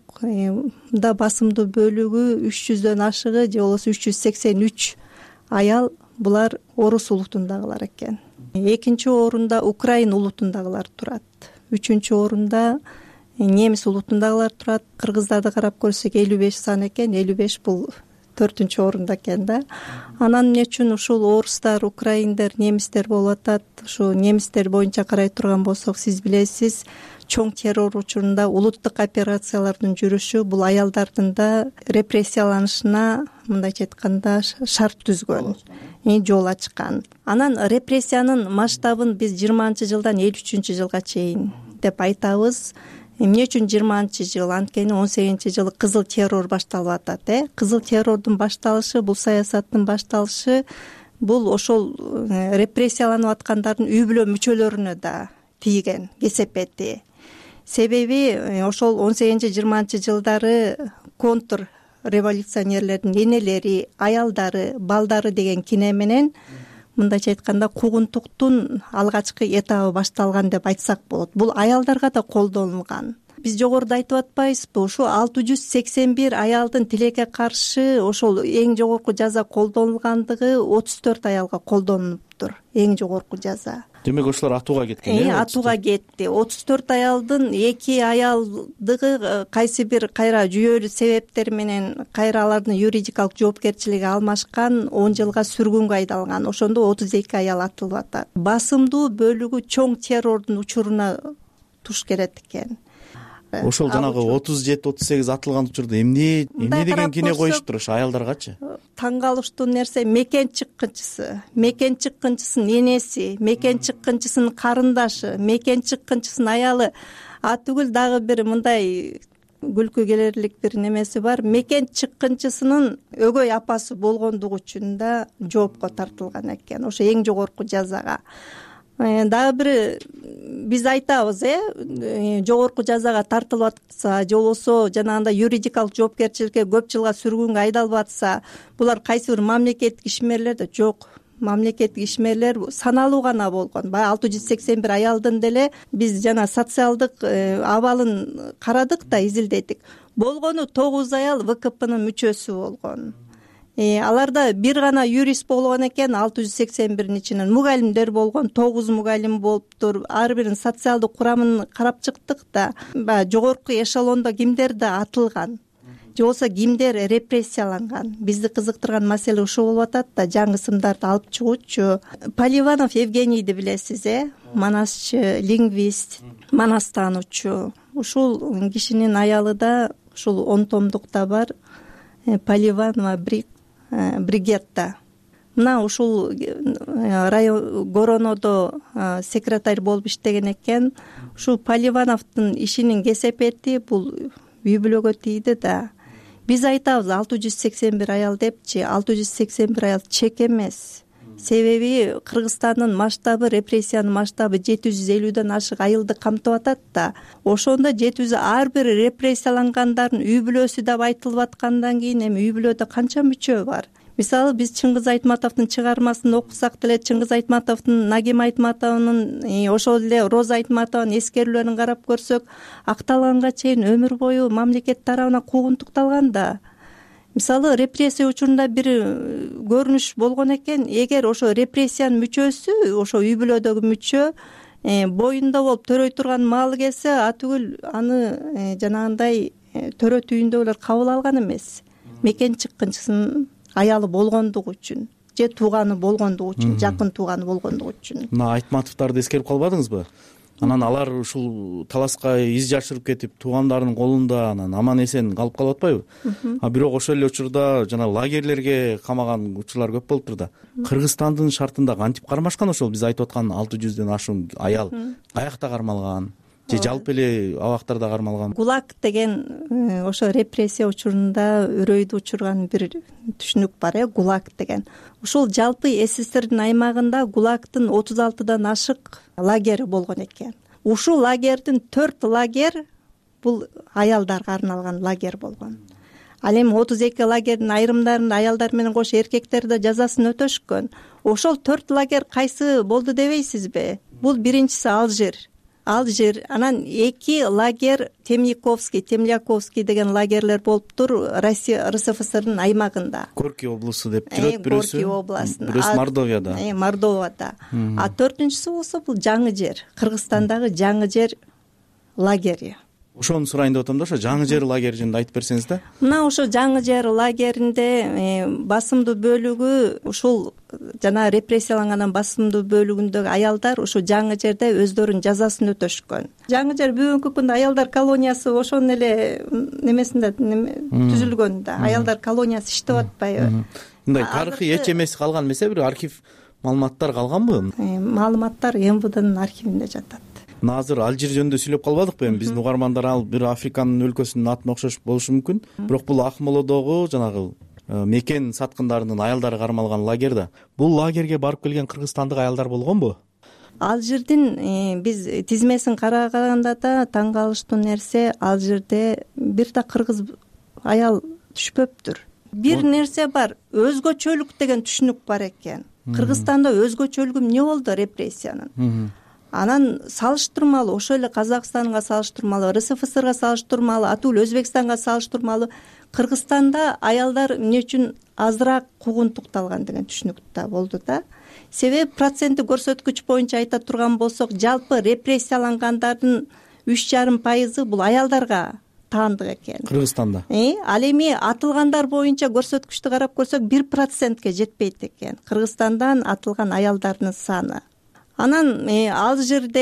да басымдуу бөлүгү үч жүздөн ашыгы же болбосо үч жүз сексен үч аял булар орус улутундагылар экен. Экинчи орунда Украин улутундагылар турат. Үчүнчү орунда немис улутундагылар турат. Кыргыздарды карап көрсөк элүү беш сан экен. элүү беш бул төртүнчү орунда экен да. Анан эмне үчүн ушул орустар, украиндер, немистер болуп атат? Ушу немистер боюнча карай турган болсок, сиз билесиз, чоң террор учурунда улуттук операциялардын жүрүшү бул аялдардын да репрессияланышына мындайча айтканда шарт түзгөн, жол ачкан. Анан репрессиянын масштабын биз жыйырманчы жылдан элүү үчүнчү жылга чейин деп айтабыз. Эмне үчүн жыйырманчы жыл? Анткени он сегизинчи жылы кызыл террор башталып атат, э? Кызыл террордун башталышы, бул саясаттын башталышы, бул ошол репрессияланып аткандардын үй бүлө мүчөлөрүнө да тийген кесепети. Себеби ошол он сегизинчи жыйырманчы жылдары контр революционерлердин энелери, аялдары, балдары деген кине менен мындайча айтканда куугунтуктун алгачкы этабы башталган деп айтсак болот. Бул аялдарга да колдонулган. Биз жогоруда айтып атпайбызбы, ушу алты жүз сексен бир аялдын тилекке каршы ошол эң жогорку жаза колдонулгандыгы отуз төрт аялга колдонулуптур. Эң жогорку жаза. Демек ошолор атууга кеткен э атууга кетти. отуз төрт аялдын эки аялдыгы кайсы бир кайра жүйөлүү себептер менен кайра алардын юридикалык жоопкерчилиги алмашкан, он жылга сүргүнгө айдалган. Ошондо отуз эки аял атылып атат. Басымдуу бөлүгү чоң террордун учуруна туш келет экен. Ошол жанагы отуз жети отуз сегиз атылган учурда эмне эмне деген кине коюшуптур ошо аялдаргачы? Таң калыштуу нерсе мекен чыккынчысы, мекен чыккынчысынын энеси, мекен чыккынчысынын карындашы, мекен чыккынчысынын аялы. А түгүл дагы бир мындай күлкү келерлик бир немеси бар. Мекен чыккынчысынын өгөй апасы болгондугу үчүн да жоопко тартылган экен. Ошо эң жогорку жазага. Дагы бир биз айтабыз, э жогорку жазага тартылып атса, же болбосо жанагындай юридикалык жоопкерчиликке көп жылга сүргүнгө айдалып атса, булар кайсы бир мамлекеттик ишмерлер да жок. Мамлекеттик ишмерлер саналуу гана болгон. Баягы алты жүз сексен бир аялдын деле биз жана социалдык абалын карадык да, изилдедик. Болгону тогуз аял вэ ка пнын мүчөсү болгон. Аларда бир гана юрист болгон экен, алты жүз сексен биринин ичинен мугалимдер болгон, тогуз мугалим болуптур. Ар биринин социалдык курамын карап чыктык да, баягы жогорку эшелондо кимдер да атылган, же болбосо кимдер репрессияланган. Бизди кызыктырган маселе ушул болуп атат да, жаңы сымдарды алып чыгуучу. Поливанов Евгенийди билесиз, э? Манасчы, лингвист, манас таануучу. Ушул кишинин аялы да ушул он томдукта бар. Поливанова Бригетта. Мына ушул район Горонодо секретарь болуп иштеген экен. Ушул Поливановдун ишинин кесепети бул үй бүлөгө тийди да. Биз айтабыз алты жүз сексен бир аял депчи, алты жүз сексен бир аял чек эмес. Себеби Кыргызстандын масштабы, репрессиянын масштабы жети жүз элүүдөн ашык айылды камтып атат да. Ошондо жети жүз ар бир репрессиялангандардын үй бүлөсү деп айтылып аткандан кийин эми үй бүлөдө канча мүчө бар? Мисалы биз Чыңгыз Айтматовдун чыгармасын окусак деле, Чыңгыз Айтматовдун, Нагим Айтматовдун, ошол эле Роза Айтматованын эскерүүлөрүн карап көрсөк, акталганга чейин өмүр бою мамлекет тарабынан куугунтукталган да. Мисалы репрессия учурунда бир көрүнүш болгон экен, эгер ошо репрессиянын мүчөсү, ошо үй бүлөдөгү мүчө боюнда болуп төрөй турган маалы келсе, атүгүл аны жанагындай төрө түйүндө эле кабыл алган эмес. Мекен чыккынчысынын аялы болгондугу үчүн, же тууганы болгондугу үчүн, жакын тууганы болгондугу үчүн. Мына Айтматовдорду эскерип калбадыңызбы? Анан алар ушул таласка из жашырып кетип, туугандарынын колунда анан аман эсен калып калып атпайбы? А бирок ошол эле учурда жана лагерлерге камаган учурлар көп болуптур да. Кыргызстандын шартында кантип кармашкан ошол биз айтып аткан алты жүздөн ашуун аял? Каякта кармалган? Же жалпы эле абактарда кармалган? ГУЛАГ деген ошо репрессия учурунда үрөйдү учурган бир түшүнүк бар, э, ГУЛАГ деген. Ушул жалпы СССРдин аймагында ГУЛАГдын отуз алтыдан ашык лагери болгон экен. Ушул лагердин төрт лагер бул аялдарга арналган лагер болгон. Ал эми отуз эки лагердин айрымдарында аялдар менен кошо эркектер да жазасын өтөшкөн. Ошол төрт лагер кайсы болду дебейсизби? Бул биринчиси Алжир. Алжир, анан эки лагер Темниковский, Темляковский деген лагерлер болуптур Россия РСФСРдын аймагында. Горький облусу деп жүрөт бирөөсү. Горький областында. Бирөөсү Мордовияда. Э, Мордовияда. А төртүнчүсү болсо бул Жаңы жер, Кыргызстандагы Жаңы жер лагери. Ошону сурайын деп атам да, ошо Жаңы жер лагери жөнүндө айтып берсеңиз да. Мына ошо Жаңы жер лагеринде басымдуу бөлүгү ушул жана репрессиялангандан басымдуу бөлүгүндөгү аялдар ушул Жаңы жерде өздөрүнүн жазасын өтөшкөн. Жаңы жер бүгүнкү күндө аялдар колониясы ошонун эле немесинде түзүлгөн да. Аялдар колониясы иштеп атпайбы? Мындай тарыхый эч эмеси калган эмес, бир архив маалыматтар калганбы? Маалыматтар эм вэ днын архивинде жатат. Мына азыр Алжир жөнүндө сүйлөп калбадыкпы эми? Биздин угармандар ал бир Африканын өлкөсүнүн атына окшош болушу мүмкүн. Бирок бул Акмолодогу жанагы мекен саткындарынын аялдары кармалган лагер да. Бул лагерге барып келген кыргызстандык аялдар болгонбу? Алжирдин биз тизмесин караганда да таң калыштуу нерсе, Алжирде бир да кыргыз аял түшпөптүр. Бир нерсе бар, өзгөчөлүк деген түшүнүк бар экен. Кыргызстанда өзгөчөлүгү эмне болду репрессиянын? Анан салыштырмалуу ошол эле Казакстанга салыштырмалуу, РСФСРга салыштырмалуу, атүл Өзбекстанга салыштырмалуу Кыргызстанда аялдар эмне үчүн азыраак куугунтукталган деген түшүнүк да болду да. Себеби проценттик көрсөткүч боюнча айта турган болсок, жалпы репрессиялангандардын үч жарым пайызы бул аялдарга таандык экен Кыргызстанда. Ал эми атылгандар боюнча көрсөткүчтү карап көрсөк бир процентке жетпейт экен Кыргызстандан атылган аялдардын саны. Анан ал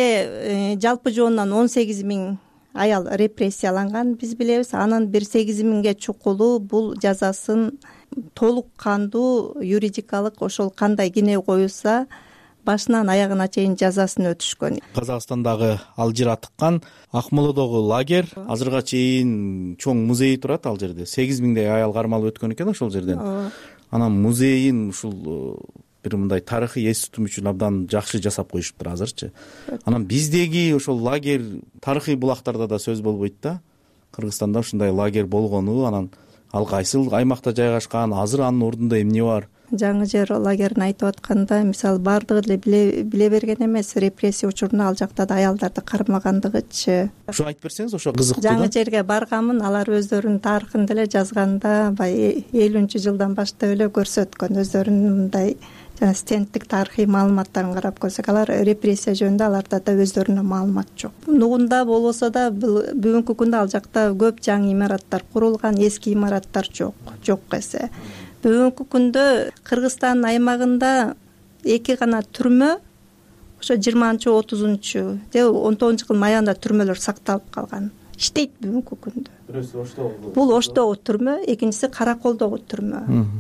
жерде жалпы жоонунан он сегиз миң аял репрессияланган биз билебиз. Анан бир сегиз миңге чукулу бул жазасын толук кандуу юридикалык ошол кандай кине коюлса башынан аягына чейин жазасын өтүшкөн. Казакстандагы Алжир атыккан Акмоладагы лагерь азырга чейин чоң музей турат ал жерде. сегиз миңдей аял кармалып өткөн экен ошол жерден. Анан музейин ушул бир мындай тарыхый эс тутум үчүн абдан жакшы жасап коюшуптур азырчы. Анан биздеги ошол лагерь тарыхый булактарда да сөз болбойт да. Кыргызстанда ушундай лагерь болгону, анан ал кайсыл аймакта жайгашкан, азыр анын ордунда эмне бар? Жаңы жер лагерин айтып атканда, мисалы бардыгы эле биле берген эмес, репрессия учурунда ал жакта да аялдарды кармагандыгычы. Ушу айтып берсеңиз, ошо кызыктуу да. Жаңы жерге барганмын, алар өздөрүнүн тарыхын деле жазганда, баягы элүүнчү жылдан баштап эле көрсөткөн өздөрүнүн мындай жана стендтик тарыхый маалыматтарын карап көрсөк, алар репрессия жөнүндө аларда да өздөрүнө маалымат жок. Нугунда болбосо да бүгүнкү күндө ал жакта көп жаңы имараттар курулган, эски имараттар жок, жок эсе. Бүгүнкү күндө Кыргызстандын аймагында эки гана түрмө, ошо жыйырманчы отузунчу же он тогузунчу жылдын аягында түрмөлөр сакталып калган. Иштейт бүгүнкү күндө. Бирөөсү Оштогу. Бул Оштогу түрмө, экинчиси Караколдогу түрмө.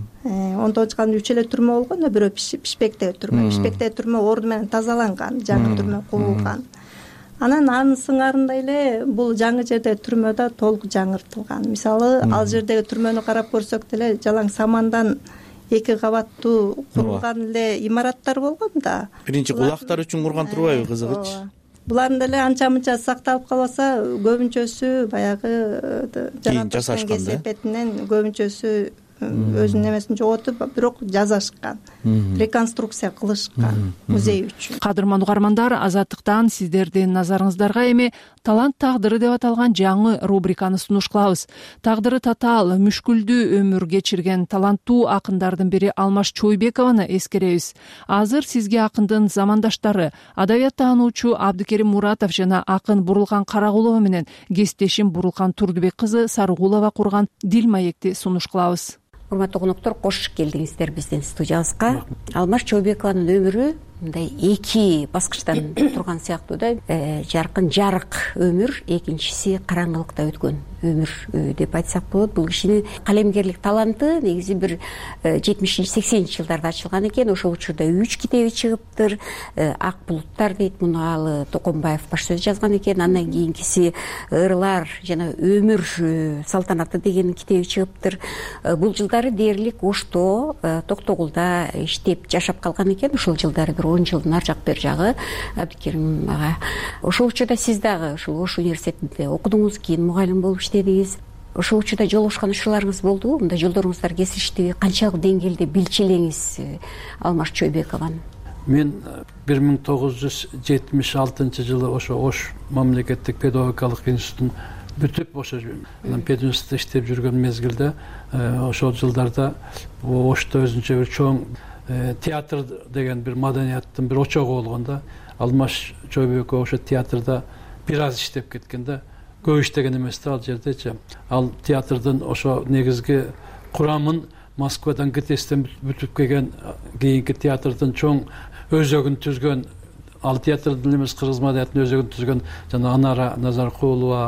он тогузунчу жылдын үч эле түрмө болгон, бирөө Бишкектеги түрмө. Бишкектеги түрмө орду менен тазаланган, жаңы түрмө курулган. Анан анын сыңарындай эле бул жаңы жердеги түрмө да толук жаңыртылган. Мисалы, ал жердеги түрмөнү карап көрсөк деле жалаң самандан эки кабаттуу курулган эле имараттар болгон да. Биринчи кулактар үчүн курган турбайбы, кызыгыч? Булардын деле анча-мынча сакталып калбаса, көбүнчөсү баягы кийин жасашкан да. Кесепетинен көбүнчөсү өзүнүн эмесин жоготуп, бирок жасашкан, реконструкция кылышкан музей үчүн. Кадырман угармандар, Азаттыктан сиздердин назарыңыздарга эми талант тагдыры деп аталган жаңы рубриканы сунуш кылабыз. Тагдыры татаал, мүшкүлдүү өмүр кечирген таланттуу акындардын бири Алмаш Чойбекованы эскеребиз. Азыр сизге акындын замандаштары, адабият таануучу Абдыкерим Муратов жана акын Бурулкан Карагулова менен кесиптешим Бурулкан Турдубек кызы Сарыгулова курган дил маекти сунуш кылабыз. Урматтуу коноктор, кош келдиңиздер биздин студиябызга. Алмаш Чойбекованын өмүрү мындай эки баскычтан турган сыяктуу да. Жаркын жарык өмүр, экинчиси караңгылыкта өткөн өмүр деп айтсак болот. Бул кишинин калемгерлик таланты негизи бир жетимишинчи сексенинчи жылдарда ачылган экен. Ошол учурда үч китеби чыгыптыр. Ак булуттар дейт, муну ал Токомбаев баш сөз жазган экен. Андан кийинкиси Ырлар жана өмүр салтанаты деген китеби чыгыптыр. Бул жылдары дээрлик Ошто, Токтогулда иштеп жашап калган экен. Ошол жылдары бир он жылдын ар жак бер жагы Абдыкерим ага. Ошол учурда сиз дагы ушул Ош университетинде окудуңуз, кийин мугалим болуп иштедиңиз. Ошол учурда жолугушкан учурларыңыз болдубу? Мындай жолдоруңуздар кесиштиби? Канчалык деңгээлде билчү элеңиз Алмаш Чойбекованы? Мен бир миң тогуз жүз жетимиш алтынчы жылы ошо Ош мамлекеттик педагогикалык институтун бүтүп, ошо пединститутта иштеп жүргөн мезгилде, ошол жылдарда Ошто өзүнчө бир чоң театр деген бир маданияттын бир очогу болгондо, Алмаш Чойбеков ошо театрда бир аз иштеп кеткенде, көп иштеген эмес да ал жердечи. Ал театрдын ошо негизги курамын Москвадан ГТСтен бүтүп келген, кийинки театрдын чоң өзөгүн түзгөн, ал театрдын эмес кыргыз маданияттын өзөгүн түзгөн жана Анара Назаркулова,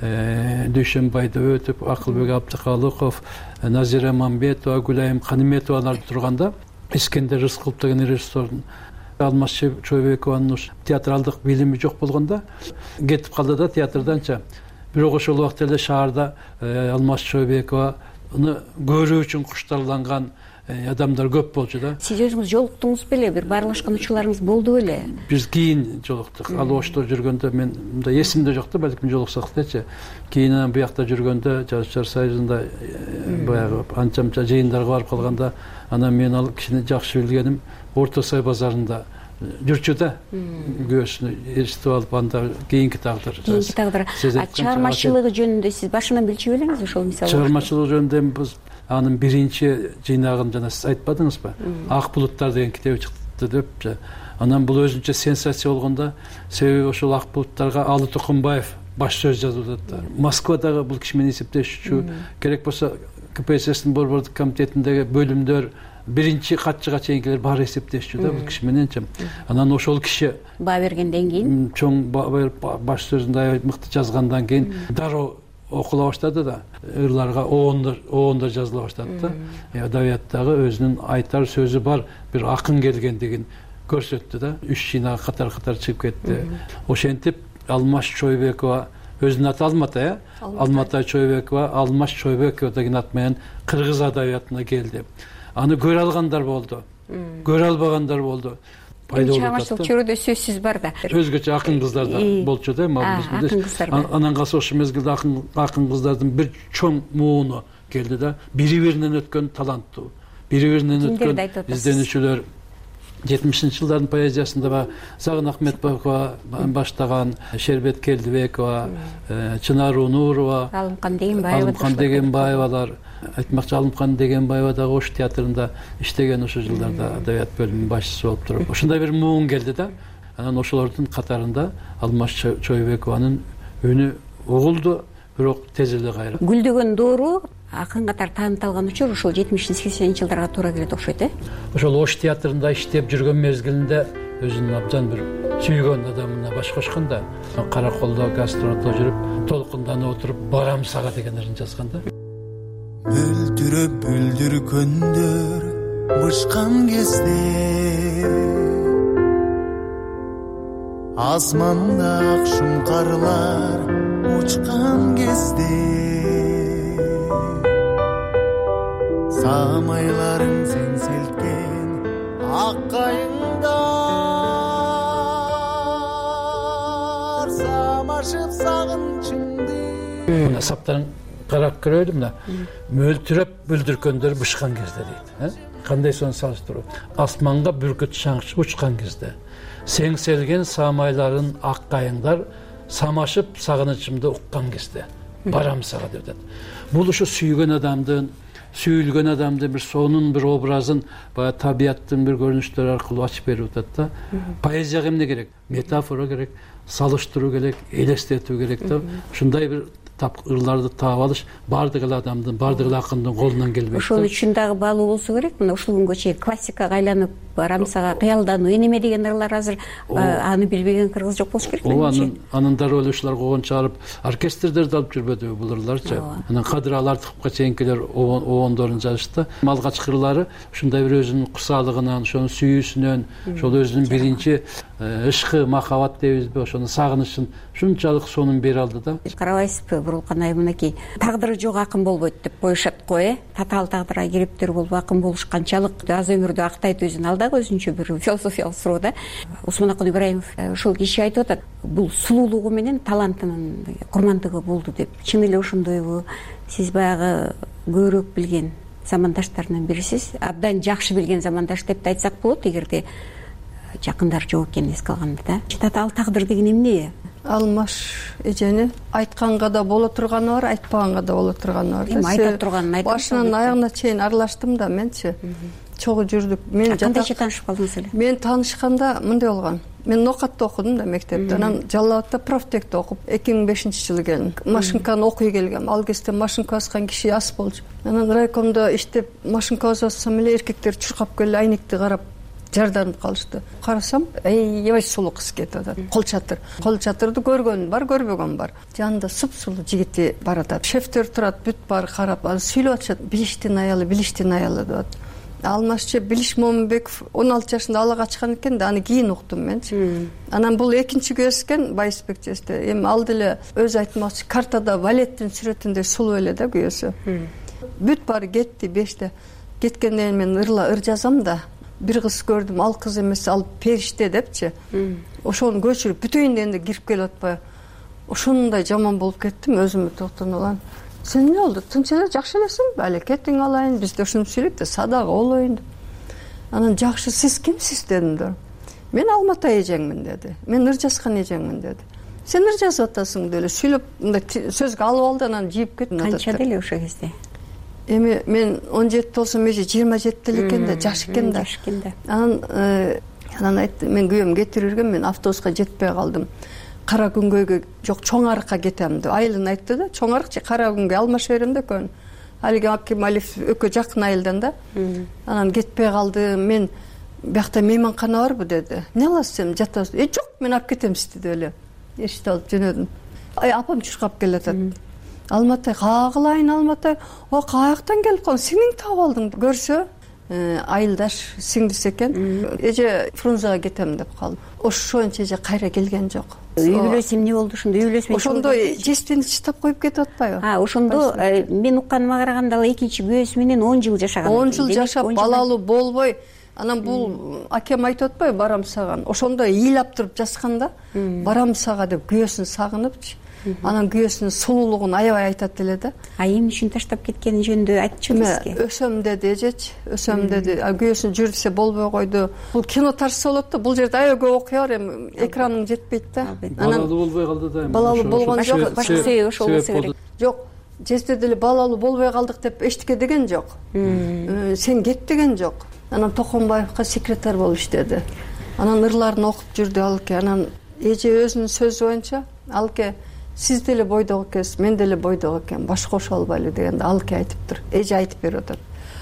Дүйшөнбай Дөбөтов, Акылбек Абдыкалыков, Назира Мамбетова, Гүлайым Каниметовалар турганда, Искендер Рыскулов деген режиссердун Алмаш Чойбекованын театралдык билими жок болгондо кетип калды да театрданча. Бирок ошол убакта эле шаарда Алмаш Чойбекова аны көрүү үчүн куштарланган адамдар көп болчу да. Сиз өзүңүз жолуктуңуз беле, бир баарлашкан учурларыңыз болду беле? Биз кийин жолуктук. Ал Ошто жүргөндө мен мындай эсимде жок да, балким жолуксак дечи. Кийин анан буякта жүргөндө Жазушчар союзунда баягы анча-мынча жыйындарга барып калганда, анан мен ал кишини жакшы билгеним Орто Сай базарында жүрчү да. Күйөөсүнү эстип алып, анда кийинки тагдыр. Кийинки тагдыр. Чыгармачылыгы жөнүндө сиз башынан билчү белеңиз ошол мисалы? Чыгармачылыгы жөнүндө биз анын биринчи жыйнагын жана сиз айтпадыңызбы? Ак булуттар деген китеби чыкты деп. Анан бул өзүнчө сенсация болгондо, себеби ошол ак булуттарга Алы Токонбаев баш сөз жазып атат. Москвадагы бул киши менен эсептешүүчү керек болсо ка пэ эс эстин борбордук комитетиндеги бөлүмдөр биринчи катчыга чейинкилер баары эсептешчү да бул киши мененчи. Анан ошол киши баа бергенден кийин, чоң баш сөзүндө аябай мыкты жазгандан кийин дароо окула баштады да. Ырларга оондор оондор жазыла баштады да. Адабияттагы өзүнүн айтар сөзү бар бир акын келгендигин көрсөттү да. Үч жыйнак катар-катар чыгып кетти. Ошентип Алмаш Чойбекова, өзүнүн аты Алмата, э? Алмата Чойбекова, Алмаш Чойбекова деген ат менен кыргыз адабиятына келди. Аны көрө алгандар болду, көрө албагандар болду. Пайда болду. Чыгармачылык чөйрөдө сөзсүз бар да. Өзгөчө акын кыздар да болчу да, анан калса ошол мезгилде акын акын кыздардын бир чоң мууну келди да. Бири-биринен өткөн таланттуу, бири-биринен өткөн изденүүчүлөр. жетимишинчи жылдардын поэзиясында ба Загын Ахметбекова баштаган, Шербет Келдибекова, Чынар Унурова, Алымкан Дегенбаева, Алымкан Дегенбаевалар, айтмакчы Алымкан Дегенбаева дагы Ош театрында иштеген ошол жылдарда адабият бөлүмүнүн башчысы болуп туруп. Ошондой бир муун келди да. Анан ошолордун катарында Алмаш Чойбекованын үнү угулду, бирок тез эле кайра. Гүлдөгөн доору акын катар таанытылган учур ошол жетимиш сексенинчи жылдарга туура келет окшойт, э? Ошол Ош театрында иштеп жүргөн мезгилинде өзүнүн абдан бир сүйгөн адамына баш кошкон да. Караколдо гастролдо жүрүп, толкунданып отуруп, барам сага деген ырын жазган да. Мөлдүрөп бүлдүр күндөр бышкан кезде, асманда ак шумкарлар учкан кезде, самайларың сен селткен ак кайыңдар, самашып сагынчыңды. Мына саптарын карап көрөлүм да. Мөлтүрөп бүлдүркөндөр бышкан кезде дейт. Кандай сону салыштыруу? Асманга бүркүт шаңчы учкан кезде, сеңселген самайларын ак кайыңдар, самашып сагынычымды уккан кезде, барам сага деп атат. Бул ушу сүйгөн адамдын, сүйүлгөн адамдын бир сонун бир образын баягы табияттын бир көрүнүштөрү аркылуу ачып берип атат да. Поэзияга эмне керек? Метафора керек, салыштыруу керек, элестетүү керек да. Ушундай бир ырларды таап алыш баардык эле адамдын, баардык эле акындын колунан келбейт. Ошол үчүн дагы баалуу болсо керек. Мына ушул күнгө чейин классикага айланып, барам сага кыялдануу, энеме деген ырлар азыр аны билбеген кыргыз жок болуш керек. Ооба, анын анын дароо эле ушулар койгон чыгарып, оркестрдерди алып жүрбөдүбү бул ырларчы. Анан Кадыр Алартыповго чейинкилер оондорун жазышты. Алгачкы ырлары ушундай бир өзүнүн кусалыгынан, ошонун сүйүүсүнөн, ошол өзүнүн биринчи ышкы, махаббат дейбизби, ошонун сагынычын ушунчалык сонун бере алды да. Карабайсызбы, Бурулкан айым, мынакей тагдыры жок акын болбойт деп коюшат го, э? Татаал тагдырга кириптер болуп акын болуш канчалык аз өмүрдү актайт өзүн, ал дагы өзүнчө бир философиялык суроо да. Усманакын Ибраимов ушул киши айтып атат, бул сулуулугу менен талантынын курмандыгы болду деп. Чын эле ошондойбу? Сиз баягы көбүрөөк билген замандаштарынан бирисиз, абдан жакшы билген замандаш деп да айтсак болот, эгерде жакындар жок экенин эске алганда да. Татаал тагдыр деген эмне? Алмаш эжени айтканга да боло турганы бар, айтпаганга да боло турганы бар. Эми айта турганын айтып, башынан аягына чейин аралаштым да менчи. Чогуу жүрдүк. Мен кандайча таанышып калдыңыз эле? Мен таанышканда мындай болгон. Мен Нокатта окудум да мектепте. Анан Жалал Абадта профтекте окуп, эки миң бешинчи жылы келдим. Машинканы окуй келгем. Ал кезде машинка баскан киши аз болчу. Анан райкомдо иштеп, машинка бассам эле эркектер чуркап келип айнекти карап жарданып калышты. Карасам, аябай сулуу кыз кетип атат. Кол чатыр. Кол чатырды көргөн бар, көрбөгөн бар. Жанында супсулуу жигити бар атат. Шефтер турат, бүт бар карап, ал сүйлөп атышат. Билиштин аялы, билиштин аялы деп атат. Алмашчы Билиш Момунбеков он алты жашында алага чыккан экен да, аны кийин уктум менчи. Анан бул экинчи көз экен, Байысбек жесте. Эми ал деле өзү айтмакчы, картада Валеттин сүрөтүндөй сулуу эле да күйөөсү. бүт баары кетти беште. Кеткенден кийин мен ырла ыр жазам да бир кыз көрдүм, ал кыз эмес, ал периште депчи. Ошону көчүрүп бүтөйүн дегенде кирип келип атпайбы. Ошондой жаман болуп кеттим, өзүмө токтонуп алам. Сен эмне болду? Тынч эле, жакшы элесиңби? Али кетиң алайын, бизде ушинтип сүйлөйт да, садак болоюн деп. Анан жакшы, сиз кимсиз дедим да. Мен Алматы эжеңмин деди. Мен ыр жазган эжеңмин деди. Сен ыр жазып атасың деле сүйлөп, мындай сөзгө алып алды, анан жийип кетти. Канча деле ошол кезде? Эми мен он жети болсом, эже жыйырма жетиде эле экен да, жаш экен да. Жаш экен да. Анан анан айтты, мен күйөөм кетирирген, мен автобуска жетпей калдым. Кара күнгөйгө, жок, Чоң Арыкка кетем деп. Айылын айтты да, Чоң Арык же Кара күнгөй алмаша берем да экөөнү. Алиги Аким Алиев экөө жакын айылдан да. Анан кетпей калдым. Мен биякта мейманкана барбы деди. Эмне кыласыз сен, жатасыз? Э, жок, мен алып кетем сизди деле. Эшикти алып жөнөдүм. Ай, апам чуркап келатат. Алматы, кагылайын Алматы. О, каяктан келип калдың? Сиңиң таап алдың. Көрсө, айылдаш сиңдиси экен. Эже Фрунзага кетем деп калдым. Ошончо эже кайра келген жок. Үй бүлөсү эмне болду ошондо? Үй бүлөсү менен ошондо жестени чыштап коюп кетип атпайбы? А, ошондо мен укканыма караганда ал экинчи күйөөсү менен он жыл жашаган. он жыл жашап, балалуу болбой, анан бул акем айтып атпайбы, барам саган. Ошондо ыйлап туруп жазган да, барам сага деп күйөөсүн сагыныпчы. Анан күйөөсүнүн сулуулугун аябай айтат эле да. А эмне үчүн таштап кеткени жөнүндө айтчу бизге. Өсөм деди эжечи, өсөм деди. Күйөөсүн жүрүп десе болбой койду. Бул кино тарса болот да, бул жерде аябай көп окуя бар, эми экраның жетпейт да. Балалуу болбой калды да. Балалуу болгон жок, башка себеби ошол болсо керек. Жок, жезде деле балалуу болбой калдык деп эчтеке деген жок. Сен кет деген жок. Анан Токонбаевка секретарь болуп иштеди. Анан ырларын окуп жүрдү алке. Анан эже өзүнүн сөзү боюнча, алке, сиз деле бойдок экенсиз, мен деле бойдок экенмин, баш кошо албайлы дегенде алке айтыптыр. Эже айтып берип атат.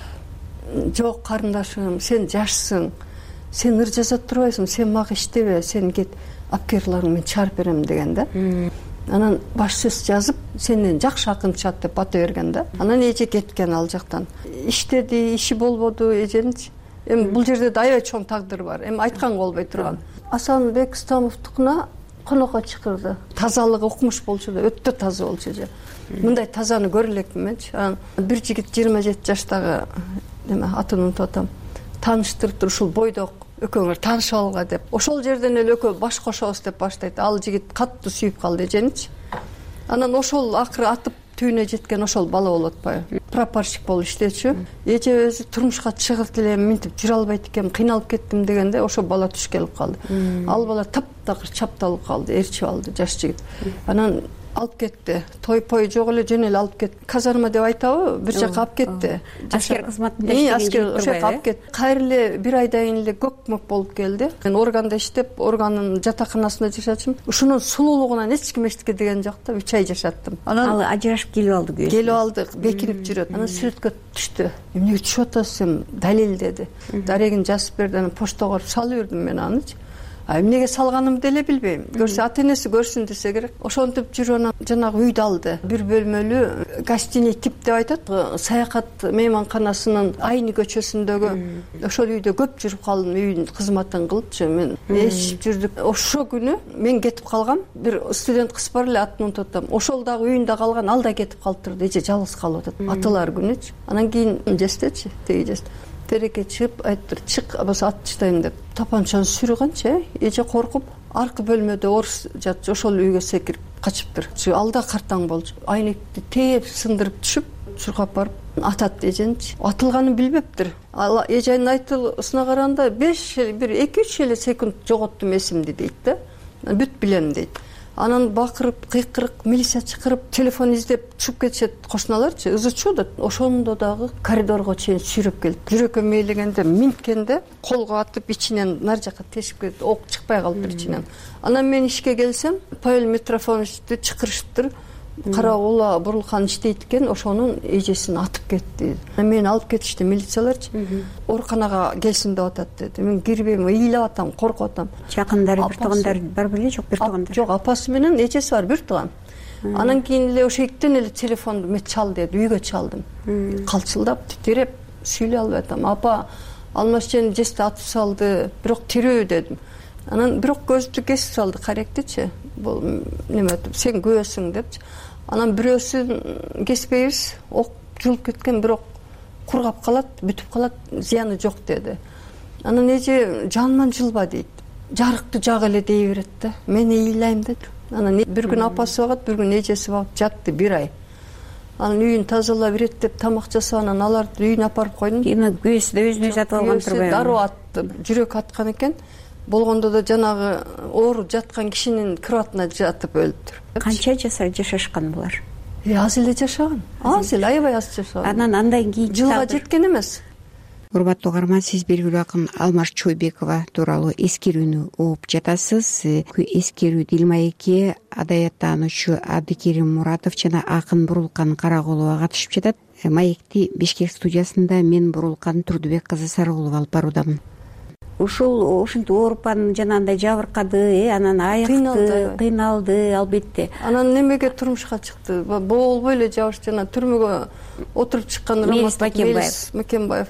Жок, карындашым, сен жашсың. Сен ыр жаза турбайсың, сен мага иштебе, сен кет, апкерларыңды мен чыгарып берем деген да. Анан баш сөз жазып, сенден жакшы акын чыгат деп бата берген да. Анан эже кеткен ал жактан. Иштеди, иши болбоду эженичи. Эми бул жерде да аябай чоң тагдыр бар. Эми айтканга болбой турган. Асанбек Стамовдукуна конокко чакырды. Тазалыгы укмуш болчу да, өтө таза болчу эже. Мындай тазаны көрө элекмин менчи. Анан бир жигит жыйырма жети жаштагы, эме атын унутуп атам, тааныштырып туруп, ушул бойдок экөөңөр таанышып алга деп. Ошол жерден эле экөө баш кошобуз деп баштайт. Ал жигит катты сүйүп калды эженичи. Анан ошол акыры атып түйүнө жеткен ошол бала болуп атпайбы? Прапорщик болуп иштечү. Эже өзү турмушка чыгып элем, минтип жүрө албайт экенмин, кыйналып кеттим дегенде ошол бала түш келип калды. Ал бала таптакыр чапталып калды, ээрчип алды жаш жигит. Анан алып кетти. Той пой жок эле жөн эле алып кетти. Казарма деп айтабы, бир жака алып кетти. Аскер кызматында иштеген аскер ошол жака алып кетти. Кайра эле бир айдан кийин эле көкмөк болуп келди. Мен органда иштеп, органдын жатаканасында жашачым. Ушунун сулуулугунан эч ким эчтеке деген жок да, үч ай жашаттым. Анан ал ажырашып келип алды күйөөсү. Келип алды, бекинип жүрөт. Анан сүрөткө түштү. Эмнеге түшүп атасың? Далил деди. Дарегин жазып берди, анан поштага салып бердим мен анычы. А эмнеге салганымды деле билбейм. Көрсө ата энеси көрсүн десе керек. Ошентип жүрүп анан жанагы үйдү алды. Бир бөлмөлүү гостиный тип деп айтат. Саякат мейманканасынын Айны көчөсүндөгү ошол үйдө көп жүрүп калдым, үйдүн кызматын кылыпчы. Мен эшип жүрдүк. Ошо күнү мен кетип калгам. Бир студент кыз бар эле, атын унутуп атам. Ошол дагы үйүндө калган, ал да кетип калыптыр. Эже жалгыз калып атат. Аталар күнүчү. Анан кийин жестечи, теги жест. Тереке чыгып айттыр, чык, абасы ат таштайм деп. Тапанчаны сүйрөгөнчү, эже коркуп, аркы бөлмөдө орус жатчу, ошол үйгө секирип качыптыр. Алда картаң болчу. Айнекти тээп сындырып түшүп, чуркап барып атат эженичи. Атылганын билбептир. Ал эженин айтылысына караганда беш бир эки үч эле секунд жоготтум эсимди дейт да. Бүт билем дейт. Анан бакырып, кыйкырык, милиция чакырып, телефон издеп чыгып кетишет кошуналарчы. Ызычуу да ошондо дагы коридорго чейин сүйрөп келди. Жүрөккө мейлегенде, минткенде колго атып ичинен нар жака тешип кетти. Ок чыкпай калыптыр ичинен. Анан мен ишке келсем, Павел Митрофановичти чакырышыптыр. Кара ула Бурулхан иштейт экен, ошонун эжесин атып кетти. Мени алып кетишти милицияларчы. Ооруканага келсин деп атат деди. Мен кирбейм, ыйлап атам, коркуп атам. Жакындары, бир туугандар бар беле, жок, бир туугандар. Жок, апасы менен эжеси бар, бир тууган. Анан кийин эле ошо эктен эле телефонду мен чал деди, үйгө чалдым. Калчылдап, титиреп сүйлөй албай атам. Апа, Алмашжен жести атып салды, бирок тирүү дедим. Анан бирок көздү кесип салды, каректичи. Бул неме өтүп, сен күйөөсүң депчи. Анан бирөөсүн кеспейбиз, ок жулуп кеткен, бирок кургап калат, бүтүп калат, зыяны жок деди. Анан эже жаныман жылба дейт. Жарыкты жак эле дей берет да. Мен ыйлайм деди. Анан бир күн апасы багат, бир күн эжеси багып жатты бир ай. Анан үйүн тазалап берет деп тамак жасап, анан аларды үйүнө апарып койдум. Кийин күйөөсү да өзүнө жатып алган турбайбы? Дароо атты, жүрөк аткан экен. Болгондо да жанагы оору жаткан кишинин кроватына жатып өлүптүр. Канча жаса жашашкан булар? Аз эле жашаган. Аз эле, аябай аз жашаган. Анан андан кийин жылга жеткен эмес. Урматтуу угарман, сиз белгилүү акын Алмаз Чойбекова тууралуу эскерүүнү угуп жатасыз. Эскерүү Дилмаекке адаяттануучу Абдикерим Муратов жана акын Бурулкан Карагулова катышып жатат. Маекти Бишкек студиясында мен Бурулкан Турдубек кызы Сарыгулова алып баруудамын. Ушул ушинтип ооруп анан жанагындай жабыркады, э анан айыкты, кыйналды албетте. Анан немеге турмушка чыкты? Болбой эле жабыш, жана түрмөгө отуруп чыккан Рамазан Макенбаев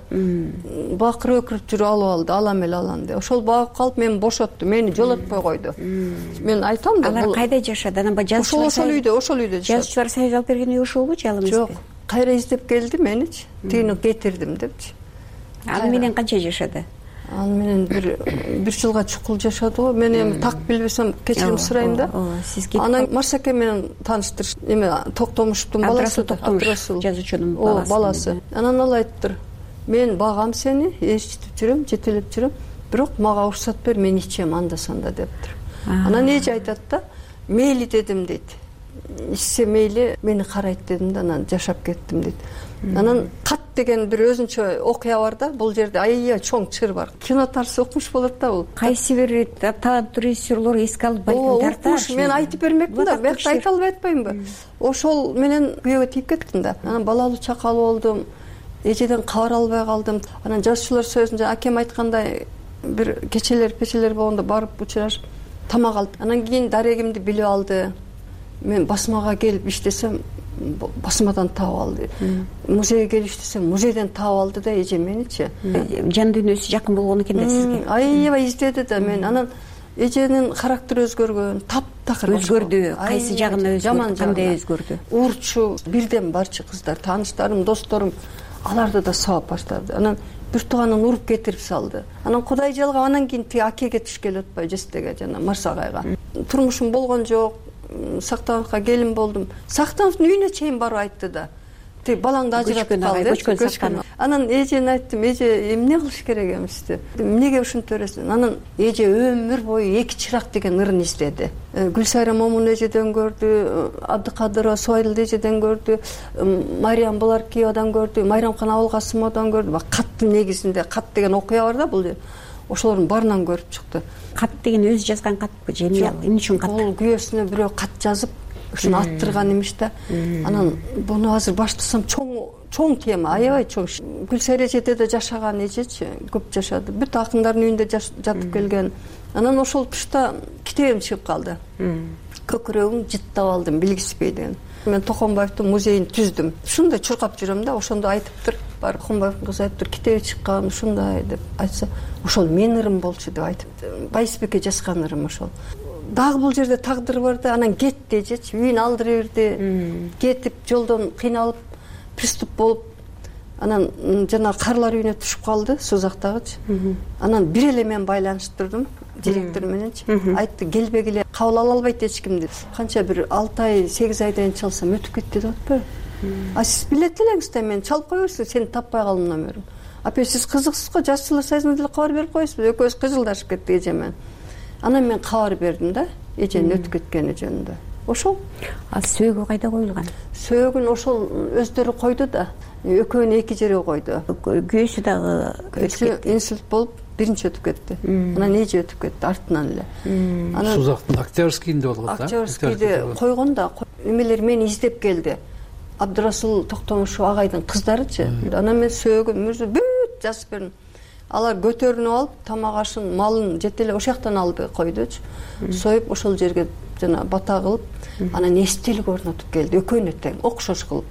бакырып өкүрүп жүрүп алып алды, алам эле алам деп. Ошол багып калып мени бошотту, мени жолотпой койду. Мен айтам да, алар кайда жашады? Анан баягы жазчылар ошол үйдө, ошол үйдө жашады. Жазчылар союз алып берген үй ошолбу, же ал эмеспи? Жок, кайра издеп келди меничи, тигини кетирдим депчи. Аны менен канча жашады? Аны менен бир бир жылга чукул жашады го. Мен эми так билбесем кечирим сурайм да. Анан Марсаке менен тааныштырыш, эме Токтомушевдун баласы, Абдрасул жазуучунун баласы. баласы. Анан ал айттыр: "Мен багам сени, эчитип жүрөм, жетелеп жүрөм, бирок мага уруксат бер, мен ичем анда санда" дептир. Анан эже айтат да: "Мейли дедим" дейт. "Ичсе мейли, мени карайт" дедим да, анан жашап кеттим дейт. Анан кат деген бир өзүнчө окуя бар да, бул жерде аябай чоң чыр бар. Кино тарсы окумуш болот да бул. Кайсы бир таланттуу режиссерлор эске алып айтат. Мен айтып бермекмин да, бирок айта албай атпаймынбы? Ошол менен күйөөгө тийип кеттим да. Анан балалуу чакалуу болдум. Эжеден кабар албай калдым. Анан жазуучулар союзунда акем айткандай бир кечелер, печелер болгондо барып учурашып тамак алды. Анан кийин дарегимди билип алды. Мен басмага келип иштесем, басмадан таап алды. Музейге келип иштесем, музейден таап алды да эже меничи. Жан дүйнөсү жакын болгон экен да сизге. Аябай издеди да мен. Анан эженин характери өзгөргөн, таптакыр өзгөрдү. Кайсы жагына өзгөрдү? Кандай өзгөрдү? Урчу, бирден барчы кыздар, тааныштарым, досторум, аларды да сабап баштады. Анан бир тууганын уруп кетирип салды. Анан Кудай жалгап, анан кийин тиги акеге түшкеле атпай, жестеге жана Марсагайга. Турмушум болгон жок. Сактановго келин болдум. Сактановдун үйүнө чейин барып айтты да. Тиги балаңды ажыратып калды. Анан эжене айттым: "Эже, эмне кылыш керек эмести? Эмнеге ушинтип бересиң?" Анан эже өмүр бою эки чырак деген ырын издеди. Гүлсайра Момун эжеден көрдү, Абдыкадырова Суайыл эжеден көрдү, Мариям Буларкиевадан көрдү, Майрамкан Абылкасымовдон көрдү. Каттын негизинде, кат деген окуя бар да бул жер. Ошолордун баарынан көрүп чыкты. Кат деген өзү жазган катпы же эмне үчүн кат? Бул күйөөсүнө бирөө кат жазып, ушуну аттырган имиш да. Анан буну азыр баштасам чоң чоң тема, аябай чоң. Гүлсайра эжеде да жашаган эжечи, көп жашады. Бүт акындардын үйүндө жатып келген. Анан ошол тушта китебим чыгып калды. Көкүрөгүм жыттап алдым, билгиспей деген. Мен Токонбаевдин музейин түздүм. Ушундай чуркап жүрөм да, ошондо айтыптыр. Бар Токонбаевдин кызы айтыптыр, китеби чыккан, ушундай деп айтса, ошол мен ырым болчу деп айтыптыр. Байсбекке жазган ырым ошол. Дагы бул жерде тагдыр бар да, анан кет дежечи, үйүн алдыра берди. Кетип жолдон кыйналып, приступ болуп, анан жана карлар үйүнө түшүп калды, Сузактагычы. Анан бир эле мен байланыштырдым директор мененчи. Айтты: "Келбегиле, кабыл ала албайт эч ким" деп. Канча бир алты ай, сегиз айдан чалсам өтүп кетти деп атпайбы? А сиз билет элеңиз да, мен чалып кое берсиң, сени таппай калдым номерим. Апа, сиз кызыксыз го, жазчылар союзуна деле кабар берип коесузбу? Экөөбүз кыжылдашып кеттик эже менен. Анан мен кабар бердим да, эженин өтүп кеткени жөнүндө. Ошол. А сөөгү кайда коюлган? Сөөгүн ошол өздөрү койду да. Экөөнү эки жерге койду. Күйөөсү дагы өтүп кетти. Инсульт болуп, биринчи өтүп кетти. Анан эже өтүп кетти артынан эле. Анан Сузактын Октябрьскийинде болгон да. Октябрьскийде койгон да, эмелер мени издеп келди. Абдырасул Токтомушев агайдын кыздарычы. Анан мен сөөгүн бүт жазып бердим. Алар көтөрүнүп алып, тамак ашын, малын жетелеп ошол жактан алып койдучу. Союп ошол жерге жана бата кылып, анан эстелик орнотуп келди. Экөөнү тең, окшош кылып.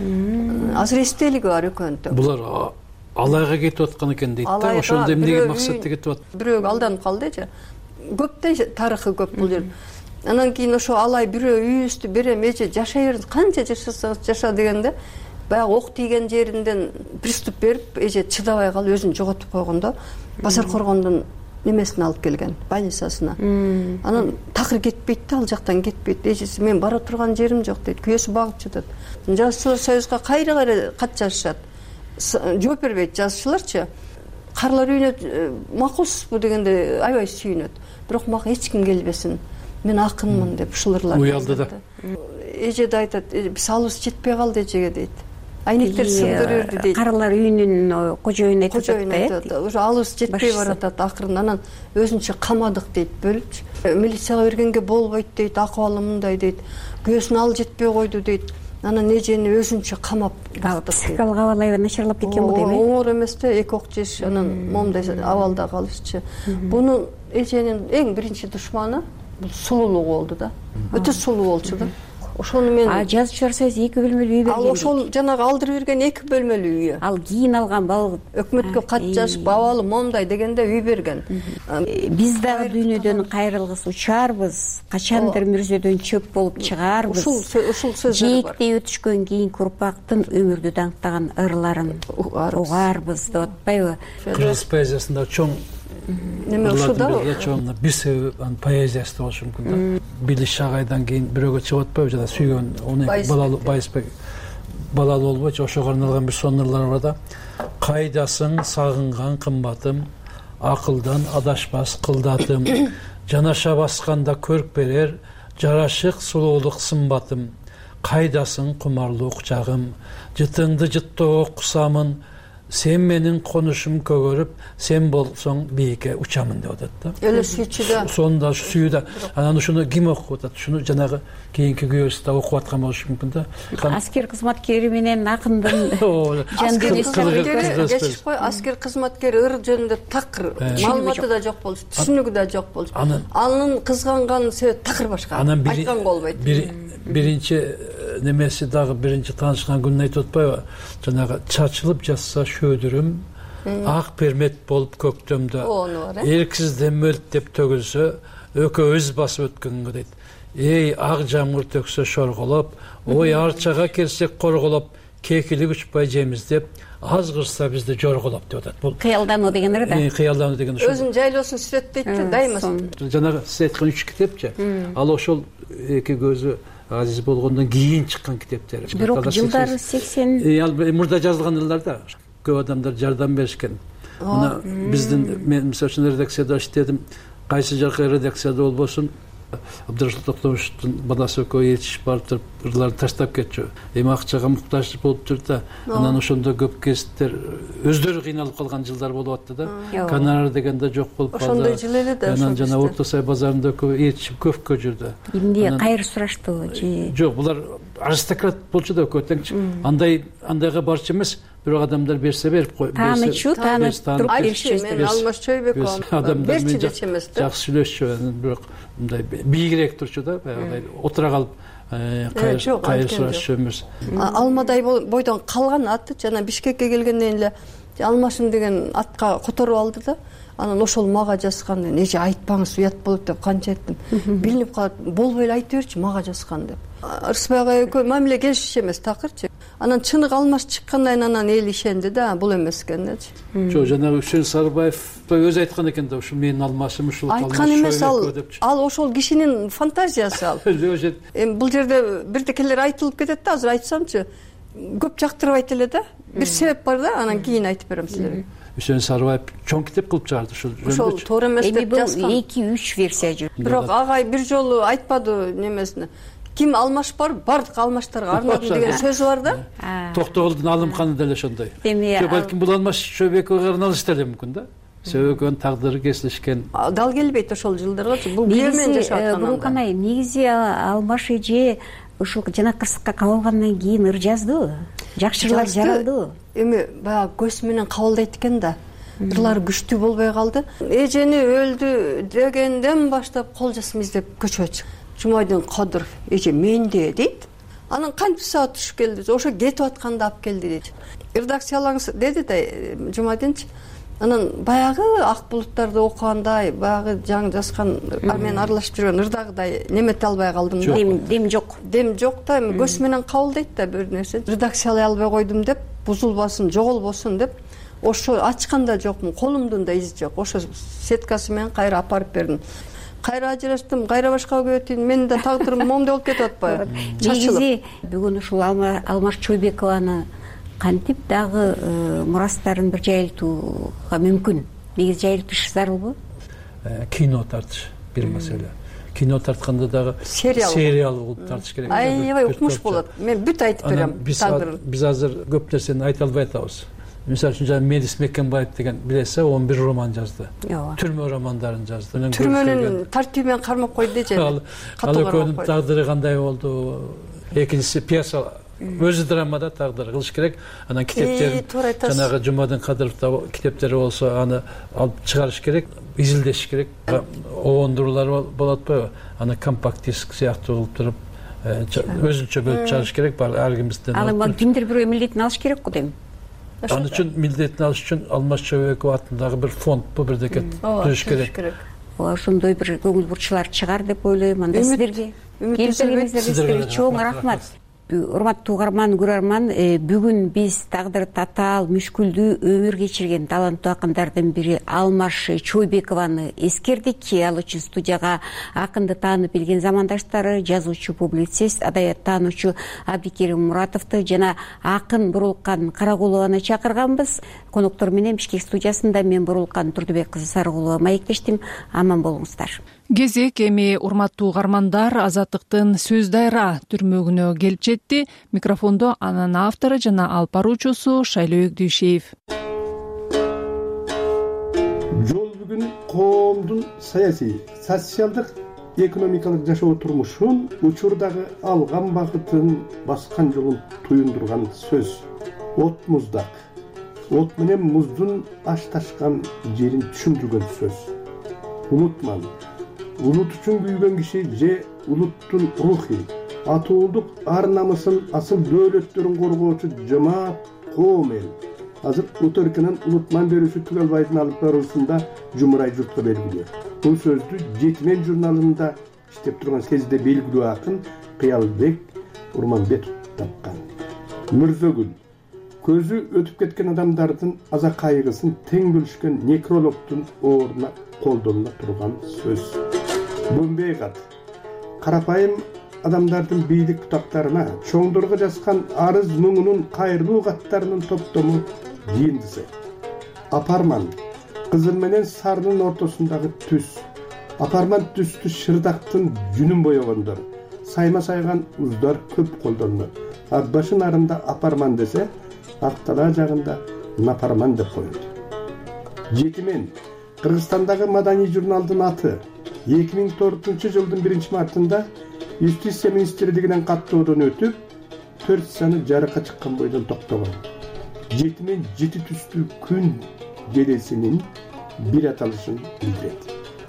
Азыр эстелиги бар экөөнүн. Булар алайга кетип аткан экен дейт да. Ошондо эмнеге максатта кетип атат? Бирөө алданып калды эже. Көптөй тарыхы көп бул жер. Анан кийин ошо алай бирөө үйүбүздү берем, эже жашай бериңиз, канча жашасаңыз жаша дегенде, баягы ок тийген жеринден приступ берип эже чыдабай калып өзүн жоготуп койгондо базар коргондун немесине алып келген, больницасына. Анан такыр кетпейт да, ал жактан кетпейт. Эжеси мен бара турган жерим жок дейт, күйөөсү багып жатат. Жазуучулар союзга кайра-кайра кат жазышат. Жооп бербейт жазуучуларчы. Карлар үйүнө макулсузбу дегенде аябай сүйүнөт. Бирок мага эч ким келбесин. Мен акынмын деп ушулар уялды да. Эже да айтат, биз алыбыз жетпей калды эжеге дейт. Айнектер сындырып берди дейт. Карлар үйүнүн кожоюну айтып атат. Уже алыбыз жетпей баратат акырын. Анан өзүнчө камадык дейт, бөлүп. Милицияга бергенге болбойт дейт, акыбалы мындай дейт. Күйөөсүнө ал жетпей койду дейт. Анан эжени өзүнчө камап психикалык абалы аябай начарлап кеткен бул дейм. Оор эмес да, эки ок жеш, анан момундай абалда калышчы. Бунун эженин эң биринчи душманы бул сулуулугу болду да. Өтө сулуу болчу да. Ошону мен А жазуучулар союзу эки бөлмөлүү үй берген. Ал ошол жанагы алдырып берген эки бөлмөлүү үйү. Ал кийин алган бал өкмөткө кат жазып абалы момундай дегенде үй берген. Биз дагы дүйнөдөн кайрылгыс учарбыз, качандыр мүрзөдөн чөп болуп чыгаарбыз. Ушул ушул сөздөр бар. Жээктей өтүшкөн кийинки урпактын өмүрдү даңктаган ырларын угаарбыз деп атпайбы? Кыргыз поэзиясында чоң неме ушуда чоң бир себеп анын поэзиясы болушу мүмкүн да. Билиш Шагайдан кийин бирөөгө чыгып атпайбы, жана сүйгөн он эки балалуу Байысбек балалуу болбойчу, ошого арналган бир сонун ырлар бар да. Кайдасың сагынган кымбатым, акылдан адашпас кылдатым, жанаша басканда көрк берер, жарашык сулуулук сымбатым, кайдасың кумарлуу кучагым, жытыңды жыттоо кусамын, сен менин конушум көгөрүп, сен болсоң бийикке учамын деп атат да. Эле сүйчү да. Сонда сүйүү да. Анан ушуну ким окуп атат? Ушуну жанагы кийинки күйөөсү да окуп аткан болушу мүмкүн да. Аскер кызматкери менен акындын жан дүнүйөсү кечип кой, аскер кызматкери ыр жөнүндө такыр маалыматы да жок болчу, түшүнүгү да жок болчу. Анын кызганган себеби такыр башка. Айткан болбойт. Биринчи немеси дагы биринчи таанышкан күнүн айтып атпайбы? Жанагы чачылып жатса шөөдүрүм, ак пермет болуп көктөмдө, эрксизден мөлтеп төгүлсө, өкөбүз басып өткөнгө дейт. Эй, ак жамгыр төксө шорголоп, ой арчага келсек корголоп, кекилип учпай жеймиз деп, аз кырса бизди жорголоп деп атат. Бул кыялдануу деген ыр да. Кыялдануу деген ошол. Өзүн жайлоосун сүрөттөйт да, дайыма. Жанагы сиз айткан үч китепчи, ал ошол эки көзү азиз болгондон кийин чыккан китептер. Бирок жылдары сексен Ал мурда жазылган ырлар да. Көп адамдар жардам беришкен. Мына биздин мен мисалы үчүн редакцияда иштедим. Кайсы жакка редакцияда болбосун, Абдырашыл Токтомушевдун баласы экөө ээрчишип барып туруп ырларды таштап кетчү. Эми акчага муктаж болуп туруп да, анан ошондо көп кесиптер өздөрү кыйналып калган жылдар болуп атты да. Гонорар деген да жок болуп калды. Ошондой жыл эле да. Анан жана Орто Сай базарында экөө ээрчишип көпкө жүрдү. Эмне кайыр сураштыбы же? Жок, булар аристократ болчу да экөө теңчи. Андай андайга барчу эмес. Бирок адамдар берсе берип коюп, таанычу, таанып туруп беришчү. Мен Алмаз Чойбеков адамдар менен жакшы сүйлөшчү, бирок мындай бийигирээк турчу да, баягы отура калып кайыр сурашчу эмес. Алмадай бойдон калган аты жана Бишкекке келгенден эле Алмашым деген атка которуп алды да. Анан ошол мага жазган, эже айтпаңыз уят болот деп канча айттым. Билинип калат, болбой эле айта берчи мага жазган деп. Ырысбай ага экөө мамиле келишиш эмес такырчы. Анан чынык Алмаш чыккандан кийин анан эл ишенди да, бул эмес экенчи. Жок, жанагы Үчөн Сарыбаев өзү айткан экен да, ушу менин Алмашым, ушул айткан эмес, ал ал ошол кишинин фантазиясы ал. Эми бул жерде бирдекелер айтылып кетет да, азыр айтсамчы, көп жактырбайт эле да. Бир себеп бар да, анан кийин айтып берем силерге. Үчөн Сарыбаев чоң китеп кылып чыгарды ушул жөнүндө. Ошол туура эмес деп жазган. Эми бул эки үч версия жүр. Бирок агай бир жолу айтпады немесине. Ким алмаш бар, бардык алмаштарга арнадым деген сөзү бар да. Токтогулдун алымканы деле ошондой. Эми балким бул Алмаш Чойбековго арналыш деле мүмкүн да. Себеби экөөнүн тагдыры кесилишкен. Дал келбейт ошол жылдарга. Бул күйөөмөн жашап аткан. Буруканай, негизи Алмаш эже ушул жана кырсыкка кабылгандан кийин ыр жазды. Жакшырлар жаралды. Эми баягы көз менен кабылдайт экен да. Ырлар күчтүү болбой калды. Эжени өлдү дегенден баштап кол жазма издеп көчөгө чыкты. Жумайдын Кадыров эже менде дейт. Анан кантип саат түшүп келди? Ошо кетип атканда алып келди дейт. Редакциялаңыз деди да Жумайдынчы. анан баягы ак булуттарды окугандай, баягы жаңы жазган менен аралашып жүргөн ырдагыдай немете албай калдым да. Дем жок. Дем жок да, эми көз менен кабылдайт да бир нерсе. Редакциялай албай койдум деп, бузулбасын, жоголбосун деп, ошо ачкан да жокмун, колумдун да изи жок. Ошо сеткасы менен кайра апарып бердим. Кайра ажыраштым, кайра башка өгө өтүн, менин да тагдырым моундай болуп кетип атпайбы? Негизи бүгүн ушул Алмаз Чойбекованы кантип дагы мурастарын бир жайылтууга мүмкүн? Негизи жайылтыш зарылбы? Кино тартыш бир маселе. Кино тартканда дагы сериал болуп тартыш керек. Аябай укмуш болот. Мен бүт айтып берем тагдырын. Биз азыр көп нерсени айта албай атабыз. Мисалы үчүн жана Медис Мекенбаев деген билесиз, он бир роман жазды. Түрмө романдарын жазды. Түрмөнүн тартиби менен кармап койду же. Ал экөөнүн тагдыры кандай болду? Экинчиси пьеса өзү драмада тагдыр кылыш керек. Анан китептерин жанагы Жумадин Кадыровдун китептери болсо аны алып чыгарыш керек, изилдеш керек. Оондуруулар болот атпайбы? Аны компакт диск сыяктуу кылып туруп өзүнчө бөлүп чыгарыш керек. Бар ар кимден. Ал кимдир бирөө милдетин алыш керек го дейм. Аны үчүн милдетин алыш үчүн Алмаз Чойбеков атындагы бир фонд бу бирдеке түзүш керек. Ошондой бир көңүл бурчулар чыгар деп ойлойм. Анда сиздерге келиңиздерге чоң рахмат. Урматтуу угарман, көрөрман, бүгүн биз тагдыры татаал, мүшкүлдүү өмүр кечирген таланттуу акындардын бири Алмаз Чойбекованы эскердик. Ал үчүн студияга акынды таанып билген замандаштары, жазуучу, публицист, адаят таануучу Абдикерим Муратовду жана акын Бурулкан Карагулованы чакырганбыз. Коноктор менен Бишкек студиясында мен Бурулкан Турдубек кызы Сарыгулова маектештим. Аман болуңуздар. Кезек эми урматтуу угармандар, Азаттыктын Сөз дайра түрмөгүнө келип жетти. Микрофондо анын автору жана алып баруучусу Шайлообек Дүйшеев. Жол бүгүн коомдун саясий, социалдык, экономикалык жашоо турмушун, учурдагы алган багытын, баскан жолун туюндурган сөз. От муздак, от менен муздун ашташкан жерин түшүндүргөн сөз. Унутман, улут үчүн күйгөн киши же улуттун рухи, атуулдук ар намысын, асыл дөөлөттөрүн коргоочу жамаат коом эл. Азыр Утөркүнүн унутман берүүсү Түгөлбайдын алып баруусунда жумурай журтка белгилүү. Бул сөздү Жетимен журналында иштеп турган кезде белгилүү акын Кыялбек Урманбетов тапкан. Мырзөгүл, көзү өтүп кеткен адамдардын аза кайгысын тең бөлүшкөн некрологдун ордуна колдонула турган сөз. Бөмбөй кат, карапайым адамдардын бийлик кутактарына чоңдорго жазган арыз муңунун кайрылуу каттарынын топтому кийиндиси. Апарман, кызыл менен сарынын ортосундагы түс. Апарман түстү шырдактын жүнүн боёгондор. Сайма сайган уздар көп колдонулат. Акбашын арында апарман десе, Актала жагында напарман деп коет. Жетимен, Кыргызстандагы маданий журналдын аты эки миң төртүнчү жылдын биринчи мартында Юстиция министрлигинен каттоодон өтүп, төрт саны жарыкка чыккан бойдон токтогон. Жетимен жети түстүү күн желесинин бир аталышын билдирет.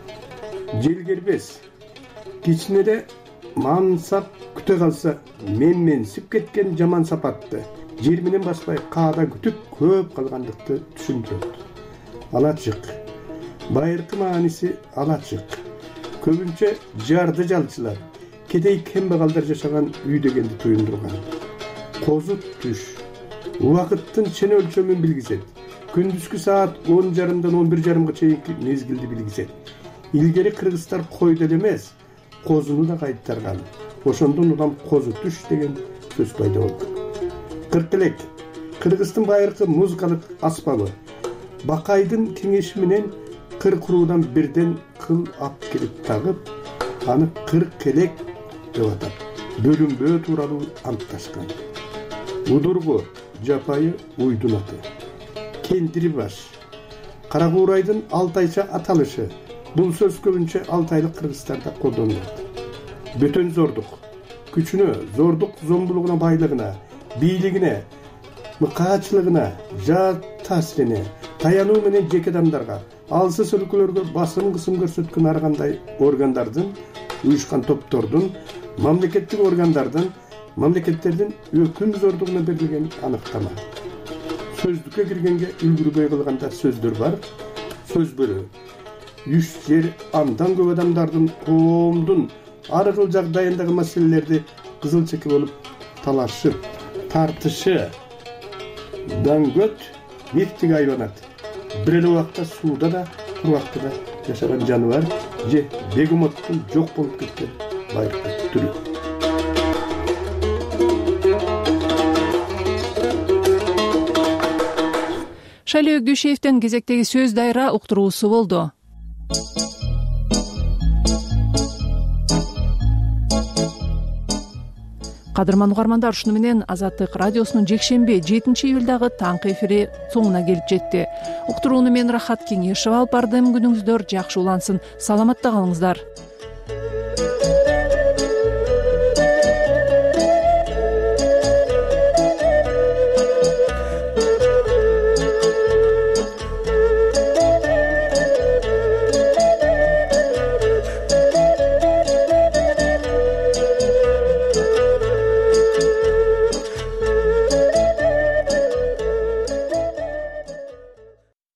Желгербес, кичинеде мансап күтө калса, менменсип кеткен жаман сапатты жер менен баспай каада күтүп көп калгандыкты түшүндүрөт. Алачык, байыркы мааниси алачык. Көбүнчө жарды жалчылар, кедей кембагалдар жашаган үй дегенди туюндурган. Козут түш, убакыттын чын өлчөмүн билгизет. Күндүзгү саат он жарымдан он бир жарымга чейинки мезгилди билгизет. Илгери кыргыздар койду эле эмес, козуну да кайтарган. Ошондон улам козу түш деген сөз пайда болду. Кыркелек, Кыргыздын байыркы музыкалык аспабы. Бакайдын кеңеши менен кыркуруудан бирден кыл ап келип тагып, аны кыркелек деп атап, бөлүнбөө тууралуу антташкан. Удургу, жапайы уйдун аты. Кендири баш, Каракуурайдын алтайча аталышы. Бул сөз көбүнчө алтайлык кыргыздарда колдонулат. Бөтөн зордук, күчүнө, зордук зомбулугуна, байлыгына, бийлигине, мыкаачылыгына, жаат таасирине, таянуу менен жеке адамдарга, алсыз өлкөлөргө басым кысым көрсөткөн ар кандай органдардын, уюшкан топтордун, мамлекеттик органдардын, мамлекеттердин өкүм зордугуна берилген аныктама. сөздүккө киргенге үлгүрбөй калганда сөздөр бар. Сөз бөлү үч жер андан көп адамдардын коомдун ар кыл жагдайындагы маселелерди кызыл чеке болуп талашып, тартышы даңгөт нефтиге айланат. Бир эле убакта сууда да, кургакта да жашаган жаныбар же бегемоттун жок болуп кеткен байыркы түрү. Шайлоо Гүшеевден кезектеги сөз дайра уктуруусу болду. Кадырман угармандар, ушуну менен Азаттык радиосунун жекшемби жетинчи июлдагы таңкы эфири соңуна келип жетти. Уктурууну мен Рахат Кеңешева алып бардым. Күнүңүздөр жакшы улансын. Саламатта калыңыздар.